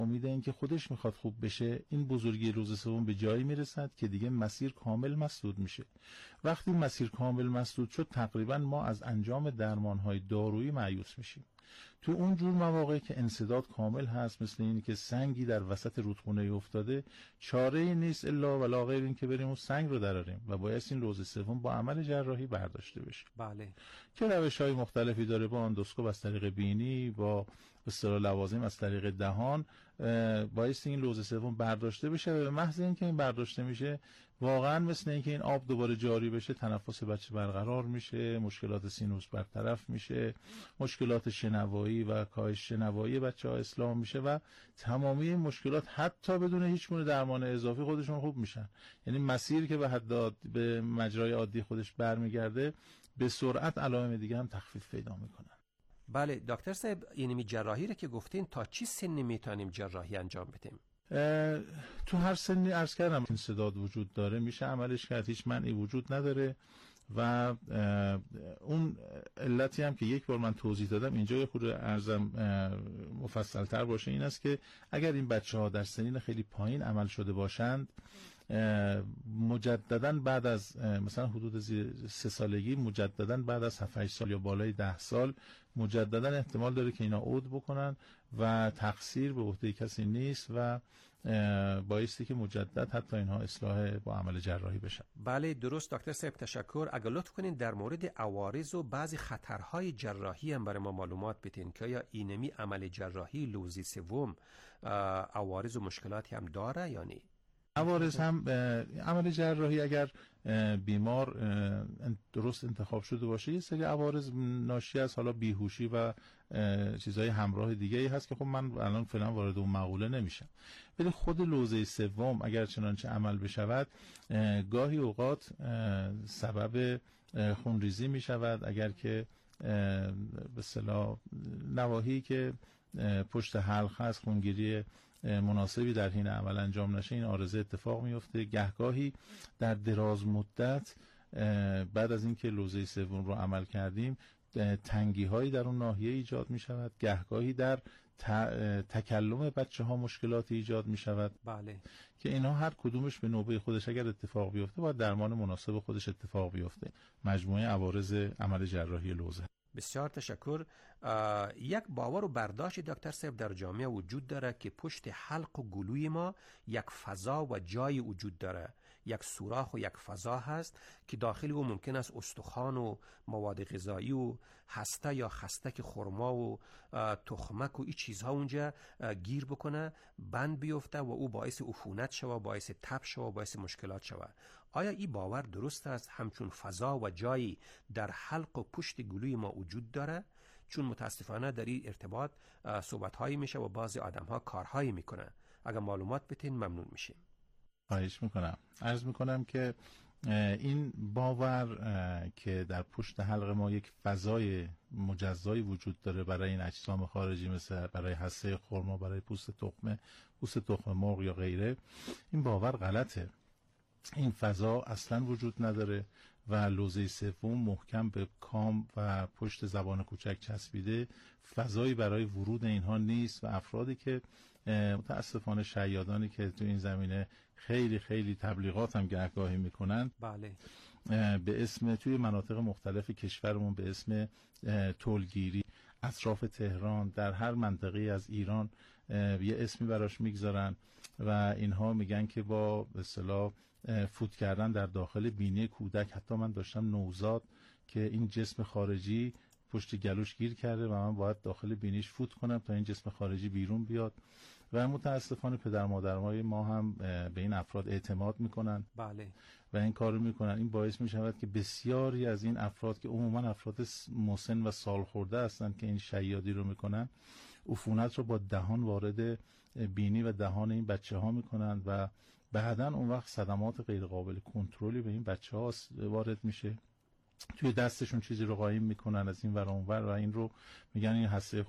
امید این که خودش میخواد خوب بشه، این بزرگی روز سوم به جایی میرسد که دیگه مسیر کامل مسدود میشه. وقتی مسیر کامل مسدود شد، تقریبا ما از انجام درمانهای دارویی مایوس میشیم. تو اون جور مواقع که انسداد کامل هست، مثل این که سنگی در وسط رودخونه افتاده، چاره‌ای نیست الا ولا غیر این که بریم اون سنگ رو دراریم و باید این لوز سوم با عمل جراحی برداشته بشه. بله. که روش‌های مختلفی داره، با اندوسکوپ از طریق بینی، با به اصطلاح لوازم از طریق دهان، باید این لوز سوم برداشته بشه و به محض اینکه این برداشته میشه، واقعا مثل اینکه این آب دوباره جاری بشه، تنفس بچه برقرار میشه، مشکلات سینوس برطرف میشه، مشکلات شنوایی و کاهش شنوایی بچه‌ها اصلاح میشه و تمامی این مشکلات حتی بدون هیچ گونه درمان اضافی خودشون خوب میشن. یعنی مسیر که به مجرای عادی خودش برمیگرده، به سرعت علائم دیگه هم تخفیف پیدا میکنن. بله دکتر صاحب، یعنی جراحی رو که گفتین تا چی سنی میتونیم جراحی انجام بدیم؟ تو هر سنی عرض کردم انسداد وجود داره، میشه عملش کرد، هیچ منعی وجود نداره و اون علتی هم که یک بار من توضیح دادم اینجا یه خورده عرضم مفصل تر باشه، این است که اگر این بچه ها در سنین خیلی پایین عمل شده باشند، مجدداً بعد از مثلا حدود 3 سالگی، مجدداً بعد از 7-8 سال یا بالای 10 سال، مجدداً احتمال داره که اینا عود بکنن و تقصیر به عهده کسی نیست و بایستی که مجدد حتی اینها اصلاح با عمل جراحی بشن. بله درست دکتر صاحب، تشکر. اگر لطف کنین در مورد عوارض و بعضی خطرهای جراحی هم برای ما معلومات بدین که یا اینمی عمل جراحی لوزی سوم عوارض و مشکلاتی هم داره یا نه؟ عوارض هم عمل جراحی اگر بیمار درست انتخاب شده باشه، یه سری عوارض ناشی از حالا بیهوشی و چیزهای همراه دیگه ای هست که خب من الان فعلا وارد اون مقوله نمیشم. ولی خود لوزه سوم اگر چنانچه عمل بشود، گاهی اوقات سبب خونریزی میشود، اگر که به اصطلاح نواحی که پشت حلق هست خونگیری مناسبی در حین عمل انجام نشه، این عارضه اتفاق میفته. گهگاهی در دراز مدت بعد از اینکه لوزه سوم رو عمل کردیم، تنگی هایی در اون ناحیه ایجاد می شود، گهگاهی در تکلم بچه ها مشکلاتی ایجاد می شود. بله. که اینا هر کدومش به نوبه خودش اگر اتفاق بیفته باید درمان مناسب خودش اتفاق بیفته. مجموعه عوارض عمل جراحی لوزه. بسیار تشکر. یک باور و برداشت دکتر صاحب در جامعه وجود داره که پشت حلق و گلوی ما یک فضا و جای وجود داره، یک سوراخ و یک فضا هست که داخل او ممکن است استخوان و مواد غذایی و هسته یا خستک خرما و تخمک و این چیزها اونجا گیر بکنه، بند بیفته و او باعث عفونت شوه، باعث تب شوه، باعث مشکلات شوه. آیا این باور درست است همچون فضا و جایی در حلق و پشت گلوی ما وجود داره؟ چون متاسفانه در این ارتباط صحبت‌هایی میشه و بعضی آدم‌ها کارهایی میکنه. اگر معلومات بتین ممنون میشیم. خواهش میکنم. عرض میکنم که این باور که در پشت حلق ما یک فضای مجزایی وجود داره برای این اجسام خارجی، مثل برای حسه خرما، برای پوست تخم مرغ یا غیره، این باور غلطه. این فضا اصلا وجود نداره و لوزه سوم محکم به کام و پشت زبان کوچک چسبیده، فضایی برای ورود اینها نیست و افرادی که متاسفانه شیادانی که تو این زمینه خیلی خیلی تبلیغات هم گهگاهی میکنن، بله، به اسم توی مناطق مختلف کشورمون به اسم تولگیری، اطراف تهران، در هر منطقه از ایران یه اسمی براش میگذارن و اینها میگن که با به اصطلاح فوت کردن در داخل بینی کودک، حتی من داشتم نوزاد که این جسم خارجی پشت گلوش گیر کرده و من باید داخل بینیش فوت کنم تا این جسم خارجی بیرون بیاد و متاسفانه پدر مادرای ما هم به این افراد اعتماد میکنن. بله. و این کارو میکنن. این باعث میشود که بسیاری از این افراد که عموما افراد مسن و سال خورده هستند که این شیادی رو میکنن، عفونت رو با دهان وارد بینی و دهان این بچه ها میکنن و بعداً اون وقت صدمات غیر قابل کنترلی به این بچه ها وارد میشه. توی دستشون چیزی رو قایم میکنن از این ور اون ور و این رو میگن این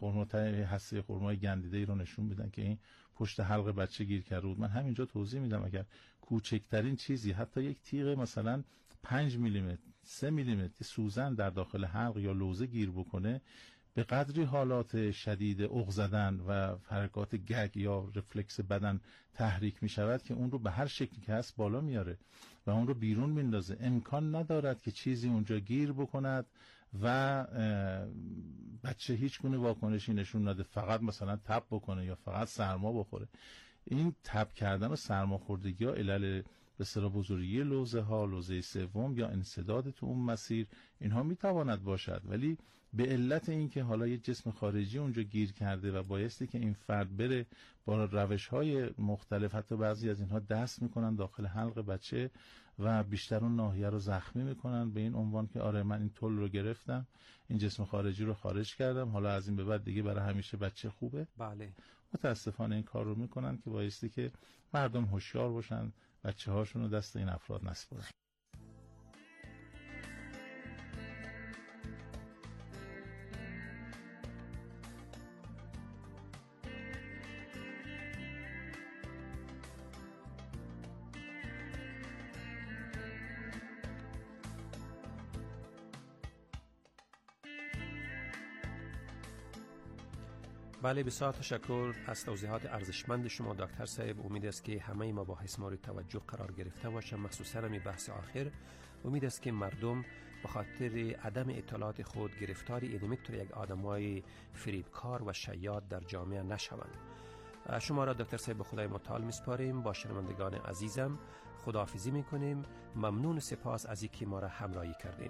حسه خرمای گندیده رو نشون میدن که این پشت حلق بچه گیر کرده بود. من همینجا توضیح میدم اگر کوچکترین چیزی، حتی یک تیغ مثلا 5 میلیمتر 3 میلیمتر سوزن در داخل حلق یا لوزه گیر بکنه، به قدری حالات شدید عق زدن و حرکات گگ یا رفلکس بدن تحریک می شود که اون رو به هر شکلی که هست بالا میاره و اون رو بیرون میندازه. امکان ندارد که چیزی اونجا گیر بکند و بچه هیچ گونه واکنشی نشون نده، فقط مثلا تب بکنه یا فقط سرما بخوره. این تب کردن و سرماخوردگی ها علل به اصطلاح بزرگی لوزه ها، لوزه سوم یا انسداد تو اون مسیر، اینها میتواند باشد، ولی به علت اینکه حالا یه جسم خارجی اونجا گیر کرده و بایستی که این فرد بره با روش‌های مختلف، حتی بعضی از اینها دست میکنن داخل حلق بچه و بیشتر اون ناحیه رو زخمی میکنن به این عنوان که آره من این تل رو گرفتم، این جسم خارجی رو خارج کردم، حالا از این به بعد دیگه برای همیشه بچه خوبه. بله. متاسفانه این کار رو میکنن که بایستی که مردم هوشیار باشن، بچه هاشون رو دست این افراد نسپارن. بله، بسیار تشکر از توضیحات ارزشمند شما دکتر صاحب. امید است که همه مباحث مورد توجه قرار گرفته باشه، مخصوصا می بحث آخر. امید است که مردم به خاطر عدم اطلاعات خود گرفتار این میتونه یک آدمای فریبکار و شیاد در جامعه نشوند. شما را دکتر صاحب به خدای متعال میسپاریم. با شنوندگان عزیزم خداحافظی میکنیم. ممنون سپاس از اینکه ما را همراهی کردین.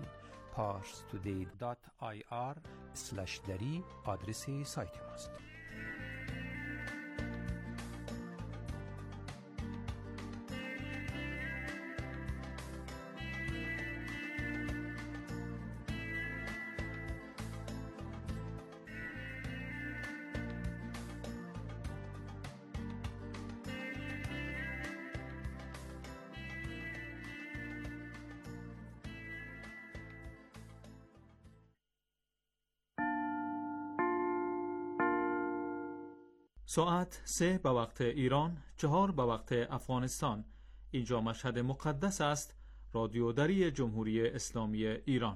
parstoday.ir/dari آدرس سایت ماست. ساعت 3 به وقت ایران، 4 به وقت افغانستان. اینجا مشهد مقدس است. رادیو دری جمهوری اسلامی ایران.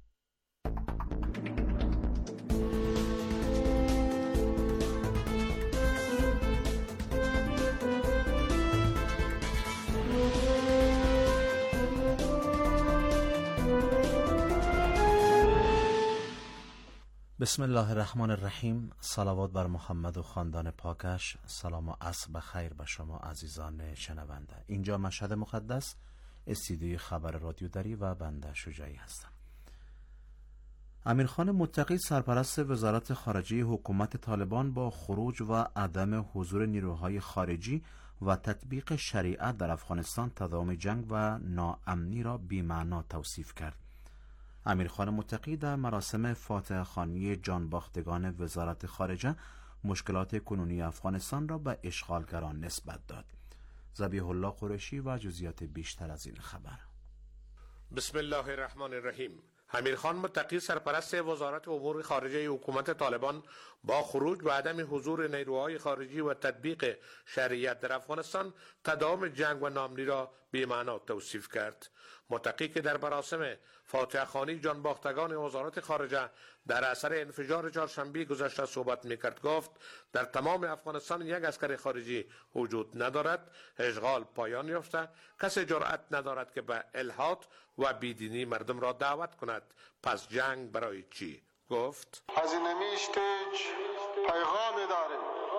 بسم الله الرحمن الرحیم. صلوات بر محمد و خاندان پاکش. سلام و عصر بخیر به شما عزیزان شنونده. اینجا مشهد مقدس، استودیوی خبر رادیو دری و بنده شجاعی هستم. امیرخان متقی سرپرست وزارت خارجه حکومت طالبان با خروج و عدم حضور نیروهای خارجی و تطبیق شریعت در افغانستان تداوم جنگ و ناامنی را بی‌معنا توصیف کرد. امیرخان متقی در مراسم فاتحه خوانی جانباختگان وزارت خارجه مشکلات کنونی افغانستان را به اشغالگران نسبت داد. ذبیح الله قریشی و جزئیات بیشتر از این خبر. بسم الله الرحمن الرحیم. امیرخان متقی سرپرست وزارت امور خارجه حکومت طالبان با خروج و عدم حضور نیروهای خارجی و تطبیق شریعت در افغانستان تداوم جنگ و ناامنی را بی‌معنا توصیف کرد. متقی که در مراسم فاتحه خوانی جانباختگان وزارت خارجه در اثر انفجار چهارشنبه گذشته صحبت می‌کرد گفت در تمام افغانستان یک عسکر خارجی وجود ندارد، اشغال پایان یافته، کسی جرأت ندارد که به الحاد و بیدینی مردم را دعوت کند، پس جنگ برای چی؟ گفت از این استیج پیغام داریم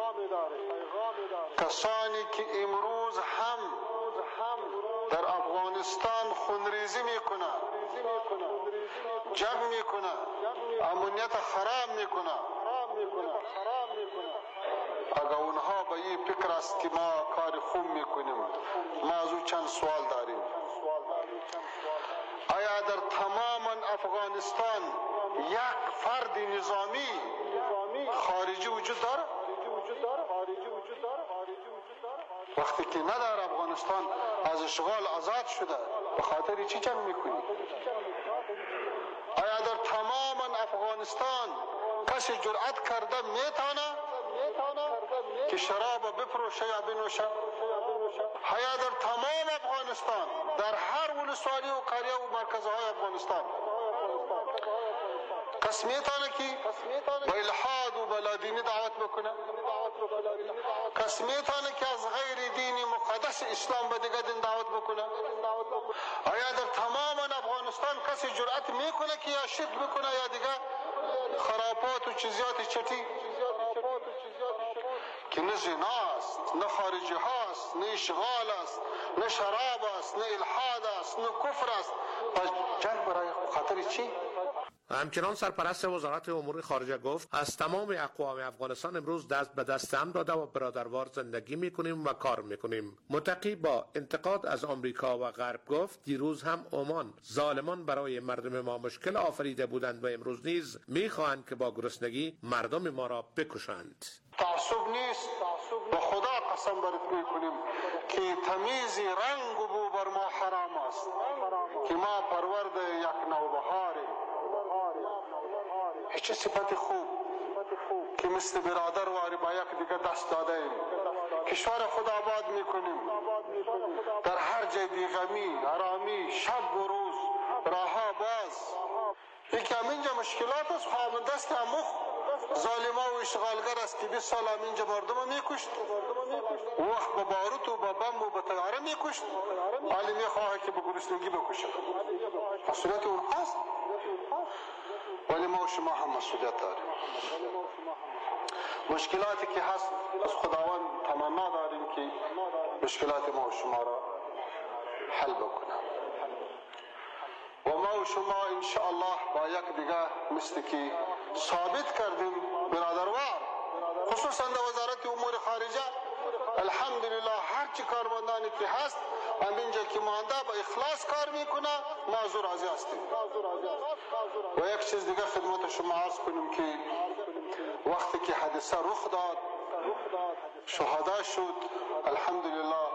کسانی که امروز هم در افغانستان خونریزی میکنه، جنگ میکنه، امنیت خراب میکنه، اگر اونها به این فکر است که ما کار خوب میکنیم، ما از او چند سوال داریم. آیا در تمام افغانستان یک فرد نظامی خارجی وجود داره؟ وقتی که نداره افغانستان از اشغال آزاد شده، به خاطر چی جنگ میکنی؟ آیا در تمام افغانستان کسی جرأت کرده میتونه که شراب بفروشه یا بنوشه؟ آیا در تمام افغانستان در هر ولسوالی و قریه و مرکزهای افغانستان کس میتونه که به الحاد و بلادینی دعوت بکنه؟ کس میتونه که از غیر دین مقدس اسلام به دیگه دین دعوت بکنه؟ آیا در تمام افغانستان کسی جرأت میکنه که یا شرک بکنه یا دیگه خرابات و چیزیات چتی که نه زناست، نه خارجی هاست، نه اشغال است، نه شراب است، نه الحاد است، نه کفر است. پس جنگ برای خاطر چی؟ همچنان سرپرست وزارت امور خارجه گفت از تمام اقوام افغانستان امروز دست به دست هم داده و برادروار زندگی میکنیم و کار میکنیم. متقی با انتقاد از آمریکا و غرب گفت دیروز هم عمان ظالمان برای مردم ما مشکل آفریده بودند و امروز نیز میخواهند که با گرسنگی مردم ما را بکشند. تعصب نیست، به خدا قسم برات میکنیم که تمیز رنگ و بو بر ما حرام است که ما پرورد یک نوبهاریم. هیچ صفت خوب که مثل برادر واری با یک دیگه دست داده ایم. کشور خود آباد میکنیم، در هر جای بیغمی، آرامی، شب و روز، راه باز. یکی همینجا مشکلات است، خواهم دست اموخ ظالما و اشغالگر است که 20 سال همینجا مردم میکشت، وقت با باروت و با بم و با طیاره میکشت، حالی میخواه که به گرسنگی بکشه. مسئولیت اون هست، ولی ما و شما هم مسئولیت داریم. مشکلاتی که هست از خداوند تمنا داریم که مشکلات ما و شما را حل بکنه و ما و شما انشاءالله با یک دیگه مثل که ثابت کردیم برادروار، خصوصا در وزارت امور خارجه الحمدلله هر چی کارمندانی که هست همینجا که مانده با اخلاص کار میکنه، ما زور راضی هستیم. و یک چیز دیگه خدمت شما عرض کنیم که وقتی که حادثه رخ داد، شهدا شد، الحمدلله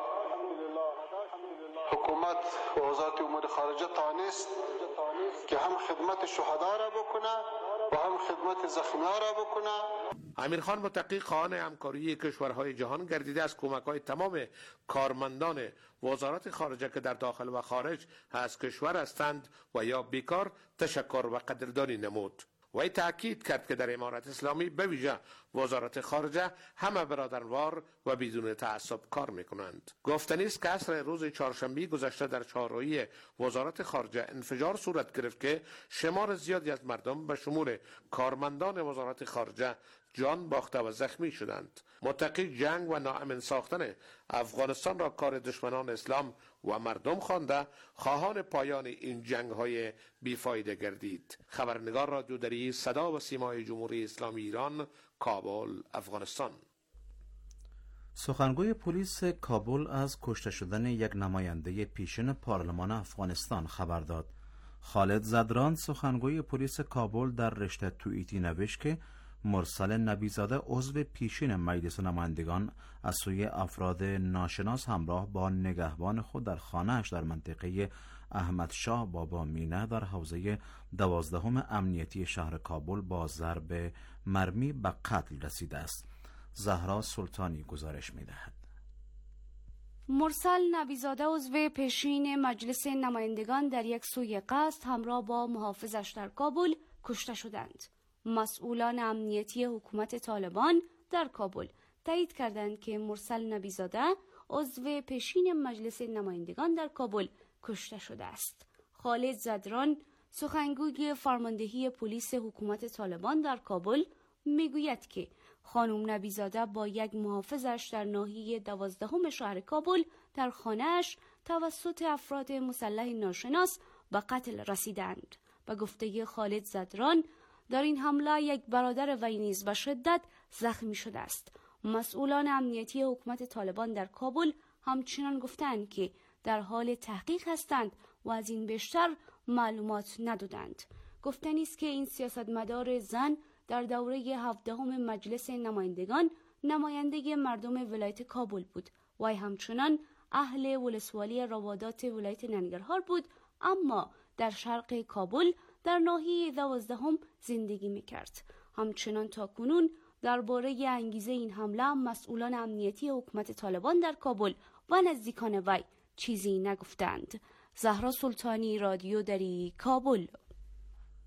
حکومت و وزارت امور خارجه تانست که هم خدمت شهدا را بکنه و هم خدمت زخمی‌ها را بکنه. امیرخان متقی خواهان همکاری کشورهای جهان گردیده از کمک‌های تمام کارمندان وزارت خارجه که در داخل و خارج از کشور هستند و یا بیکار تشکر و قدردانی نمود. وی تأکید کرد که در امارت اسلامی به ویژه وزارت خارجه همه برادروار و بدون تعصب کار میکنند. گفتنی است که عصر روز چهارشنبه گذشته در چهارراهی وزارت خارجه انفجار صورت گرفت که شمار زیادی از مردم به شمول کارمندان وزارت خارجه جان باخته و زخمی شدند. متقی جنگ و ناامن ساختن افغانستان را کار دشمنان اسلام و مردم خوانده، خواهان پایان این جنگ‌های بیفایده گردید. خبرنگار رادیودری صدا و سیمای جمهوری اسلامی ایران، کابل، افغانستان. سخنگوی پلیس کابل از کشته شدن یک نماینده پیشین پارلمان افغانستان خبر داد. خالد زدران سخنگوی پلیس کابل در رشته توییتی نوشت که مرسل نبیزاده عضو پیشین مجلس نمایندگان از سوی افراد ناشناس همراه با نگهبان خود در خانه‌اش در منطقه احمدشاه بابا مینه در حوزه 12 امنیتی شهر کابل با ضرب مرمی به قتل رسیده است. زهرا سلطانی گزارش می‌دهد. مرسل نبیزاده عضو پیشین مجلس نمایندگان در یک سوی قصد همراه با محافظش در کابل کشته شدند. مسئولان امنیتی حکومت طالبان در کابل تایید کردند که مرسل نبیزاده عضو پیشین مجلس نمایندگان در کابل کشته شده است. خالد زدران سخنگوی فرماندهی پلیس حکومت طالبان در کابل میگوید که خانم نبیزاده با یک محافظش در ناحیه 12 شهر کابل در خانه‌اش توسط افراد مسلح ناشناس به قتل رسیدند. به گفته خالد زدران در این حمله یک برادر وی نیز به شدت زخمی شده است. مسئولان امنیتی حکومت طالبان در کابل همچنان گفتند که در حال تحقیق هستند و از این بیشتر معلومات ندادند. گفتنی است که این سیاستمدار زن در دوره 17 مجلس نمایندگان نماینده مردم ولایت کابل بود. وی همچنان اهل ولسوالی روادات ولایت ننگرهار بود، اما در شرق کابل در ناحیه 12 زندگی میکرد. همچنان تاکنون درباره انگیزه این حمله مسئولان امنیتی حکومت طالبان در کابل و نزدیکان وی چیزی نگفتند. زهرا سلطانی، رادیو دری، کابل.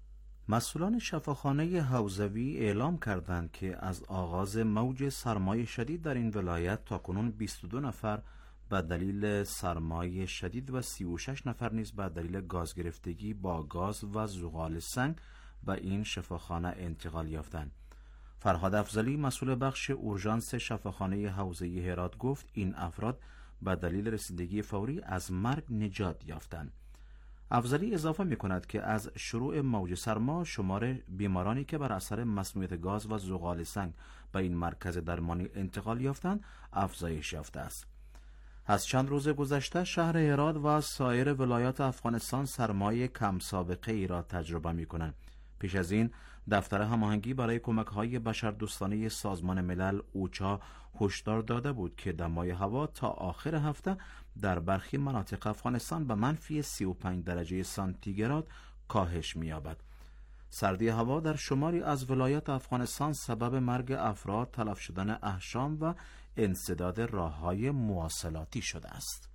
مسئولان شفاخانه حوزوی اعلام کردند که از آغاز موج سرمای شدید در این ولایت تاکنون 22 نفر به دلیل سرمای شدید و 36 نفر نیز به دلیل گاز گرفتگی با گاز و زغال سنگ به این شفاخانه انتقال یافتند. فرهاد افضلی مسئول بخش اورژانس شفاخانه حوزه‌ای هرات گفت این افراد به دلیل رسیدگی فوری از مرگ نجات یافتند. افضلی اضافه می کند که از شروع موج سرما شمار بیمارانی که بر اثر مسمومیت گاز و زغال سنگ به این مرکز درمانی انتقال یافتند افزایش یافته است. از چند روز گذشته شهر هرات و سایر ولایات افغانستان سرمای کم سابقه ای را تجربه می کنند. پیش از این دفتر هماهنگی برای کمک‌های بشردوستانه سازمان ملل اوچا هشدار داده بود که دمای هوا تا آخر هفته در برخی مناطق افغانستان به منفی 35 درجه سانتیگراد کاهش می‌یابد. سردی هوا در شماری از ولایات افغانستان سبب مرگ افراد، تلف شدن احشام و انسداد راه‌های مواصلاتی شده است.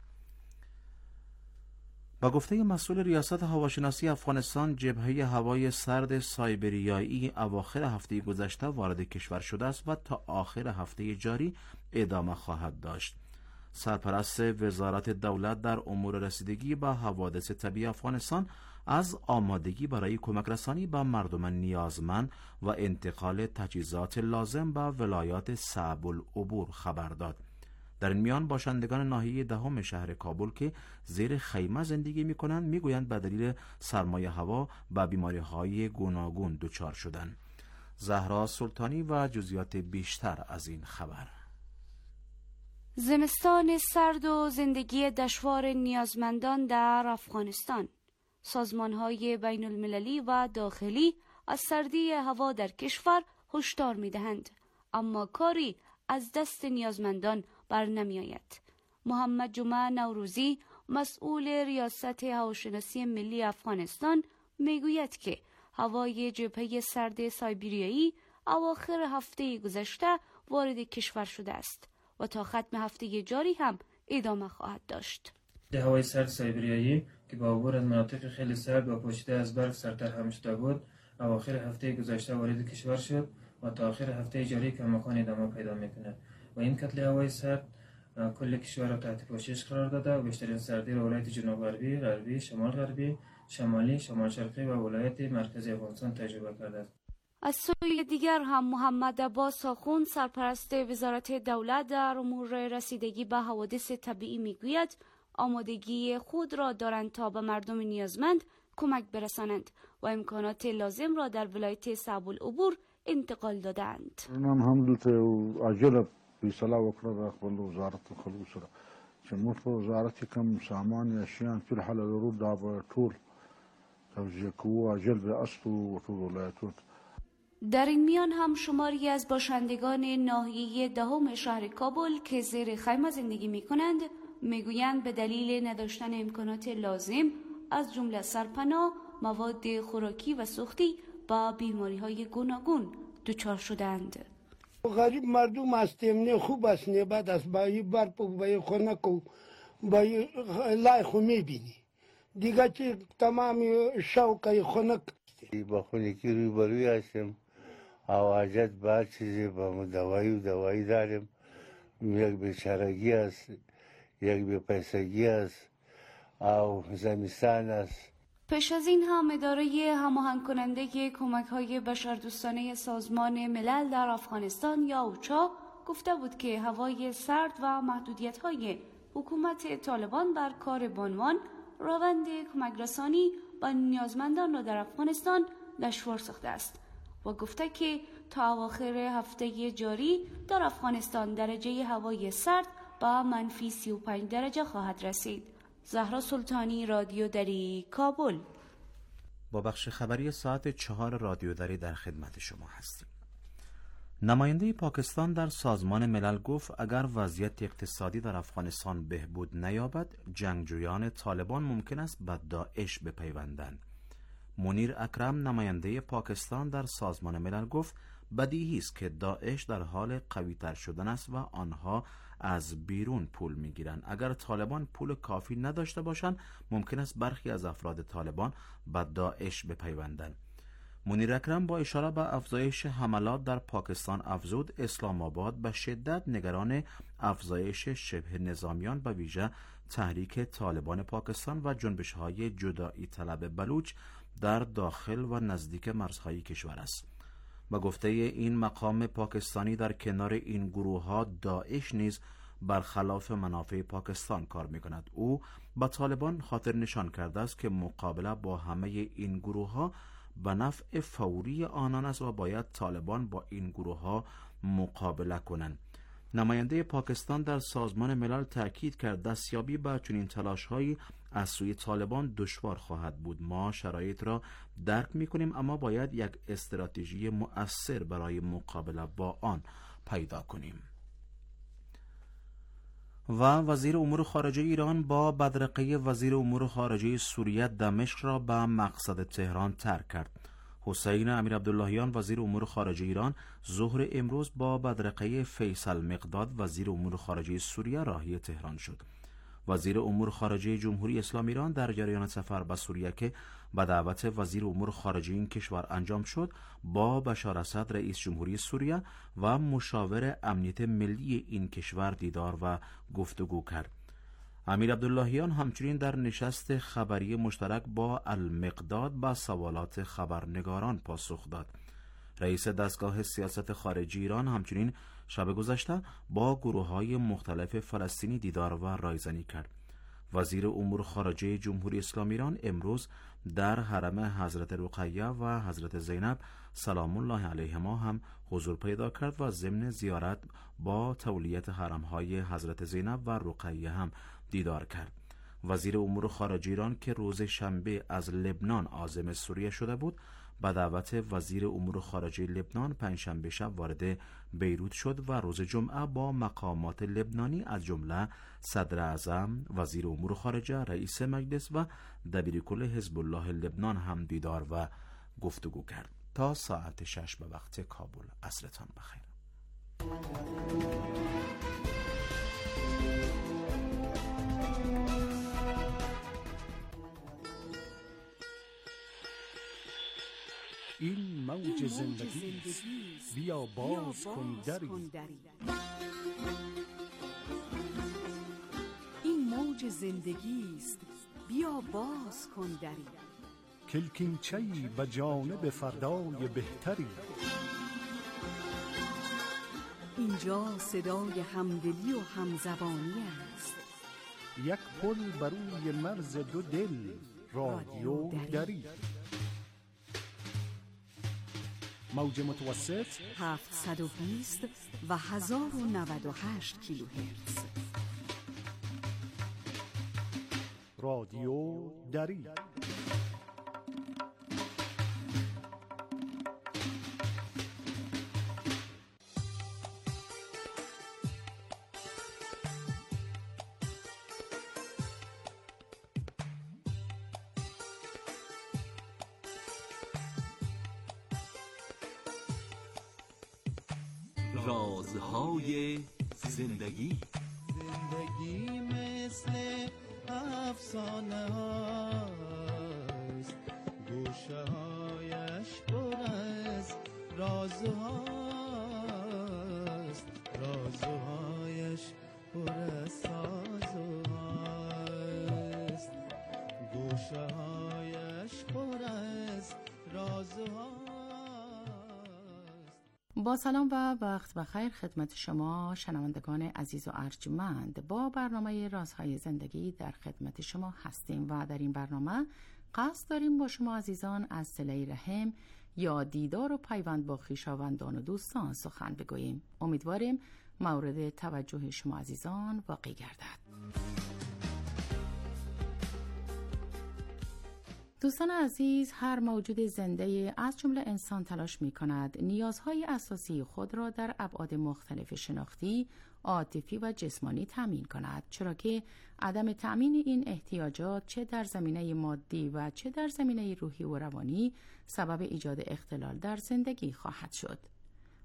با گفته مسئول ریاست هواشناسی افغانستان، جبهه هوای سرد سایبریایی اواخر هفته گذشته وارد کشور شده است و تا آخر هفته جاری ادامه خواهد داشت. سرپرست وزارت دولت در امور رسیدگی به حوادث طبیعی افغانستان از آمادگی برای کمک رسانی به مردم نیازمند و انتقال تجهیزات لازم به ولایات صعب العبور خبر داد. در این میان باشندگان ناحیه دهم شهر کابل که زیر خیمه زندگی می‌کنند می‌گویند به دلیل سرمایه هوا به بیماری‌های گوناگون دچار شدند. زهرا سلطانی و جزئیات بیشتر از این خبر. زمستان سرد و زندگی دشوار نیازمندان در افغانستان. سازمان‌های بین المللی و داخلی از سردی هوا در کشور هشدار می‌دهند، اما کاری از دست نیازمندان بر نمی آید. محمد جمعه نوروزی مسئول ریاست هواشناسی ملی افغانستان میگوید که هوای جبهه سرد سایبریایی اواخر هفته گذشته وارد کشور شده است و تا ختم هفته جاری هم ادامه خواهد داشت. هوای سرد سایبریایی که با عبور از مناطق خیلی سرد و پوشیده از برف سرتر شده بود اواخر هفته گذشته وارد کشور شد و تا آخر هفته جاری کماکان ادامه پیدا میکنه و این کتله هوای سرد کل کشور را تحت پوشش قرار داده و بیشترین سردی را ولایت جنوب غربی، غربی، شمال غربی، شمالی، شمال شرقی و ولایت مرکزی افغانستان تجربه کرده است. از سوی دیگر هم محمد عباس آخوند سرپرست وزارت دولت در امور رسیدگی به حوادث طبیعی میگوید آمادگی خود را دارند تا به مردم نیازمند کمک برسانند و امکانات لازم را در ولایت صعب العبور انتقال دادند. نن هم دلته عاجله فیصله وکړه د خپل وزارت خلکو سره چې موږ په وزارت کې کوم سامان یا شیان فی الحال ضرور دا به ټول توزیع کوو عاجل به استو و ټول ولایتونو. در این میان هم شماری از باشندگان ناحیه دهم شهر کابل که زیر خیمه زندگی می کنند میگویند به دلیل نداشتن امکانات لازم از جمله سرپناه، مواد خوراکی و سوختی با بیماری‌های گوناگون دچار شدند. غریب مردم هستیم، خوب است، بعد از بایی برپ و بایی خنک و بایی لای خو میبینی دیگه که تمام شوقی خنک با خونکی روی بروی هستیم و حاجت به هر چیزی با دوایی داریم. یک بیچارگی است، یک بی‌پیسگی است و زمستان است. پیش از این هم اداره هماهنگ کننده کمک‌های بشردوستانه سازمان ملل در افغانستان یا اوچا گفته بود که هوای سرد و محدودیت‌های حکومت طالبان بر کار بانوان روند کمک رسانی به نیازمندان را در افغانستان دشوار ساخته است و گفته که تا اواخر هفته جاری در افغانستان درجه هوای سرد به منفی 35 درجه خواهد رسید. زهرا سلطانی، رادیو دری، کابل. با بخش خبری ساعت 4 رادیو دری در خدمت شما هستیم. نماینده پاکستان در سازمان ملل گفت اگر وضعیت اقتصادی در افغانستان بهبود نیابد جنگجویان طالبان ممکن است به داعش بپیوندند. منیر اکرم نماینده پاکستان در سازمان ملل گفت بدیهی است که داعش در حال قوی‌تر شدن است و آنها از بیرون پول میگیرند. اگر طالبان پول کافی نداشته باشند ممکن است برخی از افراد طالبان به داعش بپیوندند. منیر اکرم با اشاره به افزایش حملات در پاکستان افزود اسلام آباد به شدت نگران افزایش شبه نظامیان به ویژه تحریک طالبان پاکستان و جنبش‌های جدایی طلب بلوچ در داخل و نزدیک مرزهای کشور است. با گفته این مقام پاکستانی در کنار این گروه‌ها داعش نیز برخلاف منافع پاکستان کار می‌کند. او با طالبان خاطر نشان کرده است که مقابله با همه این گروه‌ها به نفع فوری آنان است و باید طالبان با این گروه‌ها مقابله کنند. نماینده پاکستان در سازمان ملل تاکید کرد دستیابی به چنین تلاش‌هایی از سوی طالبان دشوار خواهد بود. ما شرایط را درک می‌کنیم اما باید یک استراتژی مؤثر برای مقابله با آن پیدا کنیم. و وزیر امور خارجه ایران با بدرقه وزیر امور خارجه سوریه دمشق را به مقصد تهران ترک کرد. حسین امیر عبداللهیان وزیر امور خارجه ایران ظهر امروز با بدرقه فیصل مقداد وزیر امور خارجه سوریه راهی تهران شد. وزیر امور خارجه جمهوری اسلامی ایران در جریان سفر به سوریه که به دعوت وزیر امور خارجه این کشور انجام شد با بشار اسد رئیس جمهوری سوریه و مشاور امنیت ملی این کشور دیدار و گفتگو کرد. امیر عبداللهیان همچنین در نشست خبری مشترک با المقداد به سوالات خبرنگاران پاسخ داد. رئیس دستگاه سیاست خارجی ایران همچنین شب گذشته با گروه‌های مختلف فلسطینی دیدار و رایزنی کرد. وزیر امور خارجه جمهوری اسلامی ایران امروز در حرم حضرت رقیه و حضرت زینب سلام الله علیهما هم حضور پیدا کرد و ضمن زیارت با تولیت حرم‌های حضرت زینب و رقیه هم دیدار کرد. وزیر امور خارجه ایران که روز شنبه از لبنان عازم سوریه شده بود به دعوت وزیر امور خارجه لبنان پنجشنبه شب وارد بیروت شد و روز جمعه با مقامات لبنانی از جمله صدر اعظم، وزیر امور خارجه، رئیس مجلس و دبیرکل حزب الله لبنان هم دیدار و گفتگو کرد. تا ساعت 6 به وقت کابل. عصرتان بخیر. این موج زندگی بیا باز کن دری. این موج زندگی است بیا باز کن دری. کلکینچه‌ای به جانب فردای بهتری. اینجا صدای همدلی و همزبانی است. یک پل بر روی مرز دو دل رادیو دری. موج متوسط 720 و 1098 کیلوهرتز. رادیو دری. رازهای زندگی. زندگی مثل افسانه هاست، گوشه هایش پر از رازهاست، رازهایش پر از سازهاست، گوشه هایش پر از رازهاست. با سلام و وقت بخیر خدمت شما شنوندگان عزیز و ارجمند. با برنامه رازهای زندگی در خدمت شما هستیم و در این برنامه قصد داریم با شما عزیزان از صله رحم یا دیدار و پیوند با خویشاوندان و دوستان سخن بگوییم. امیدواریم مورد توجه شما عزیزان واقع گردد. دوستان عزیز، هر موجود زنده از جمله انسان تلاش می کند نیازهای اساسی خود را در ابعاد مختلف شناختی، عاطفی و جسمانی تامین کند، چرا که عدم تامین این احتیاجات چه در زمینه مادی و چه در زمینه روحی و روانی سبب ایجاد اختلال در زندگی خواهد شد.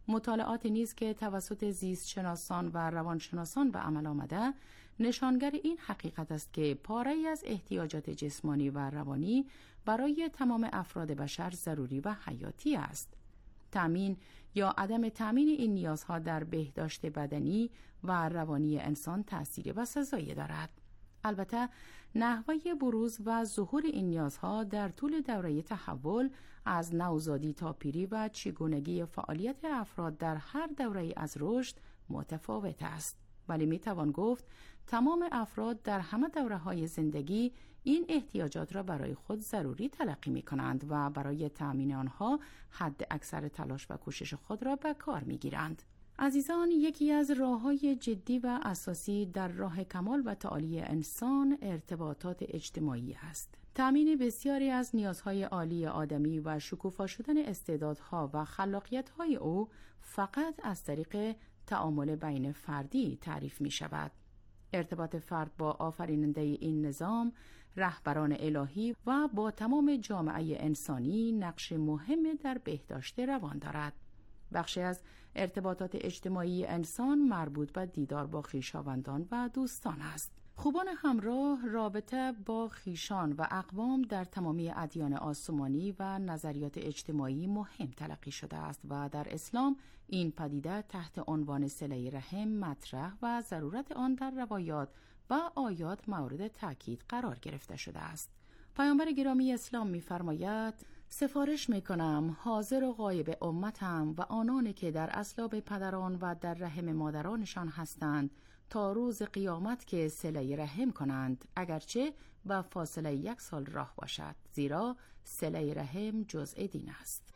مطالعات نیز که توسط زیستشناسان و روانشناسان به عمل آمده نشانگر این حقیقت است که پاره‌ای از احتیاجات جسمانی و روانی برای تمام افراد بشر ضروری و حیاتی است. تامین یا عدم تامین این نیازها در بهداشت بدنی و روانی انسان تأثیر بسزایی دارد. البته نحوه بروز و ظهور این نیازها در طول دوره تحول از نوزادی تا پیری و چگونگی فعالیت افراد در هر دوره از رشد متفاوت است، ولی می توان گفت تمام افراد در همه دوره‌های زندگی این احتیاجات را برای خود ضروری تلقی می کنند و برای تأمین آنها حد اکثر تلاش و کوشش خود را به کار می گیرند. عزیزان، یکی از راه‌های جدی و اساسی در راه کمال و تعالی انسان ارتباطات اجتماعی است. تأمین بسیاری از نیازهای عالی آدمی و شکوفا شدن استعدادها و خلاقیت‌های او فقط از طریق تعامل بین فردی تعریف می شود. ارتباط فرد با آفریننده این نظام، رهبران الهی و با تمام جامعه انسانی نقش مهم در بهداشت روان دارد. بخشی از ارتباطات اجتماعی انسان مربوط به دیدار با خویشاوندان و دوستان است. خوبان همراه رابطه با خویشان و اقوام در تمامی ادیان آسمانی و نظریات اجتماعی مهم تلقی شده است و در اسلام این پدیده تحت عنوان صله رحم مطرح و ضرورت آن در روایات و آیات مورد تاکید قرار گرفته شده است. پیامبر گرامی اسلام می‌فرماید: سفارش می‌کنم حاضر و غایب امتم و آنانی که در اصلاب پدران و در رحم مادرانشان هستند تا روز قیامت که صله رحم کنند، اگرچه با فاصله 1 سال راه باشد، زیرا صله رحم جزء دین است.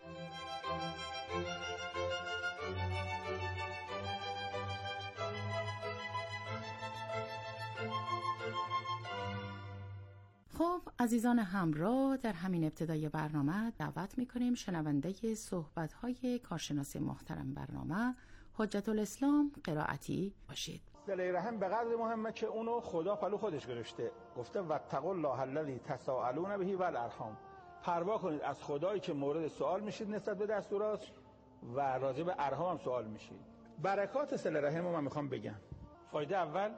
خب عزیزان همراه، در همین ابتدای برنامه دعوت می‌کنیم شنونده صحبت‌های کارشناس محترم برنامه حجت الاسلام قرائتی باشید. صله رحم به قدر مهمه که اونو خدا پلو خودش گرفته. گفته واتقوا الله الذی تساءلون به والارحام. پروا کنید از خدایی که مورد سوال میشید نسبت به دستورات و راجع به ارحام هم سوال میشید. برکات صله رحم رو من میخوام بگم. فایده اول،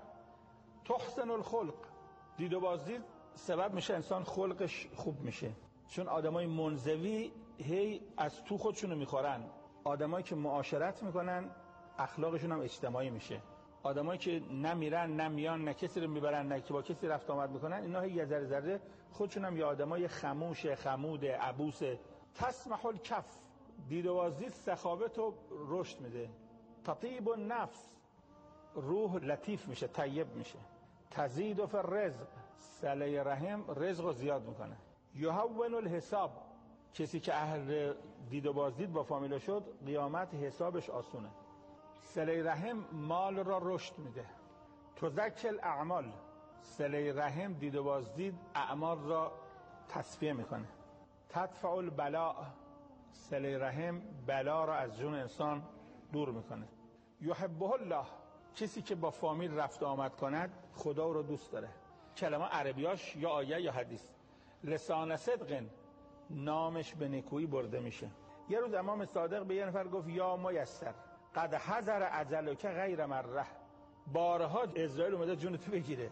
تحسن الخلق. دید و بازدید سبب میشه انسان خلقش خوب میشه، چون آدمای منزوی هی از تو خودشونو میخورن. آدمایی که معاشرت میکنن اخلاقشون هم اجتماعی میشه. آدمایی که نمیرن نمیان نه کسی رو میبرن نه که با کسی رفت آمد میکنن، اینا یه ذره ذره خودشون هم یه آدمای خموش خمود عبوس. تسمح الکف. دید و بازدید سخاوت و رشد میده. تطیب النفس. روح لطیف میشه، طیب میشه. تزید فی الرزق. صله رحم رزق رو زیاد میکنه. یهون الحساب. کسی که اهل دید و بازدید با فامیلا شد قیامت حسابش آسونه. صله رحم مال را رشد میده. تزکی الاعمال. صله رحم دید و بازدید اعمال را تصفیه میکنه. تدفع البلاء. صله رحم بلا را از جون انسان دور میکنه. یحبه الله. کسی که با فامیل رفت آمد کند خدا رو دوست داره. کلمه عربیاش یا آیه یا حدیث. لسان صدق، نامش به نیکویی برده میشه. یه روز امام صادق به یه نفر گفت یا میسر قد حذر اجلک غیر مره. بارها اسرائیل اومده جونتو بگیره.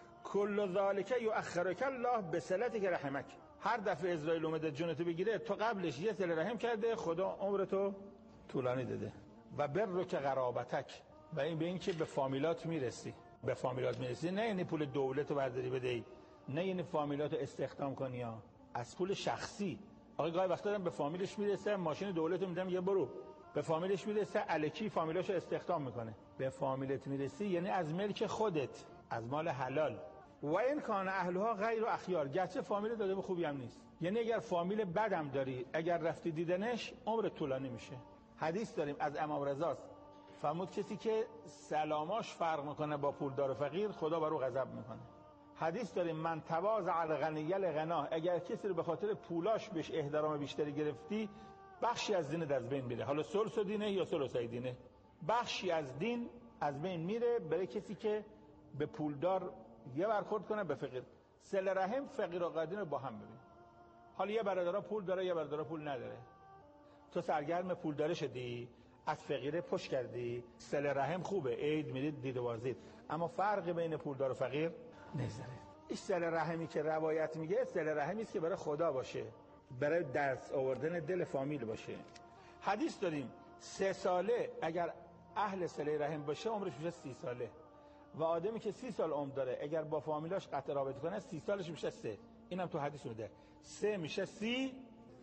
کل ذالک یؤخرک الله بصلتک رحمک. هر دفعه اسرائیل اومده جونتو بگیره تو قبلش یه صله رحم کرده، خدا عمرتو طولانی داده. و برک قرابتک. و این به این که به فامیلات میرسی. به فامیلات میرسی نه یعنی پول دولت رو برداری بدهی، نه یعنی فامیلات رو استخدام کنی، ها از پول شخصی. آقای گاهی وقتا به فامیلش میرسه ماشین دولت رو میدم یه برو، به فامیلش میرسه الکی فامیلاشو استخدام میکنه. به فامیلت میرسی یعنی از ملک خودت، از مال حلال. و این کان اهلها غیر اخیار. گرچه فامیل داده به خوبی هم نیست، یعنی اگر فامیل بدم داری اگر رفتی دیدنش عمرت طولانی میشه. حدیث داریم از امام رضا فرمود کسی که سلاماش فرق میکنه با پولدار و فقیر خدا بر او غضب میکنه. حدیث داریم من تواضع الغنی الغنا. اگر کسی رو به خاطر پولاش بهش احترام بیشتری گرفتی بخشی از دینت از بین میره. حالا ثلث دینه یا ثلثای دینه، بخشی از دین از بین میره برای کسی که به پولدار یه برخورد کنه به فقیر. صله رحم فقیر و غنی رو با هم ببین. حالا یه برادر پول داره یه برادر پول نداره، تو سرگرم پول داره شدی، از فقیره پشت کردی، صله رحم خوبه، عید میرید دید و بازدید، اما فرق بین پولدار و فقیر نمیذاره. این صله رحمی که روایت میگه صله رحمی است که برای خدا باشه، برای دست آوردن دل فامیل باشه. حدیث داریم 3 ساله اگر اهل صله رحم باشه عمرش میشه 30 ساله و آدمی که 30 سال عمر داره اگر با فامیلاش قطع رابطه کنه 30 سالش میشه 3. اینم تو حدیث میده 3 میشه 30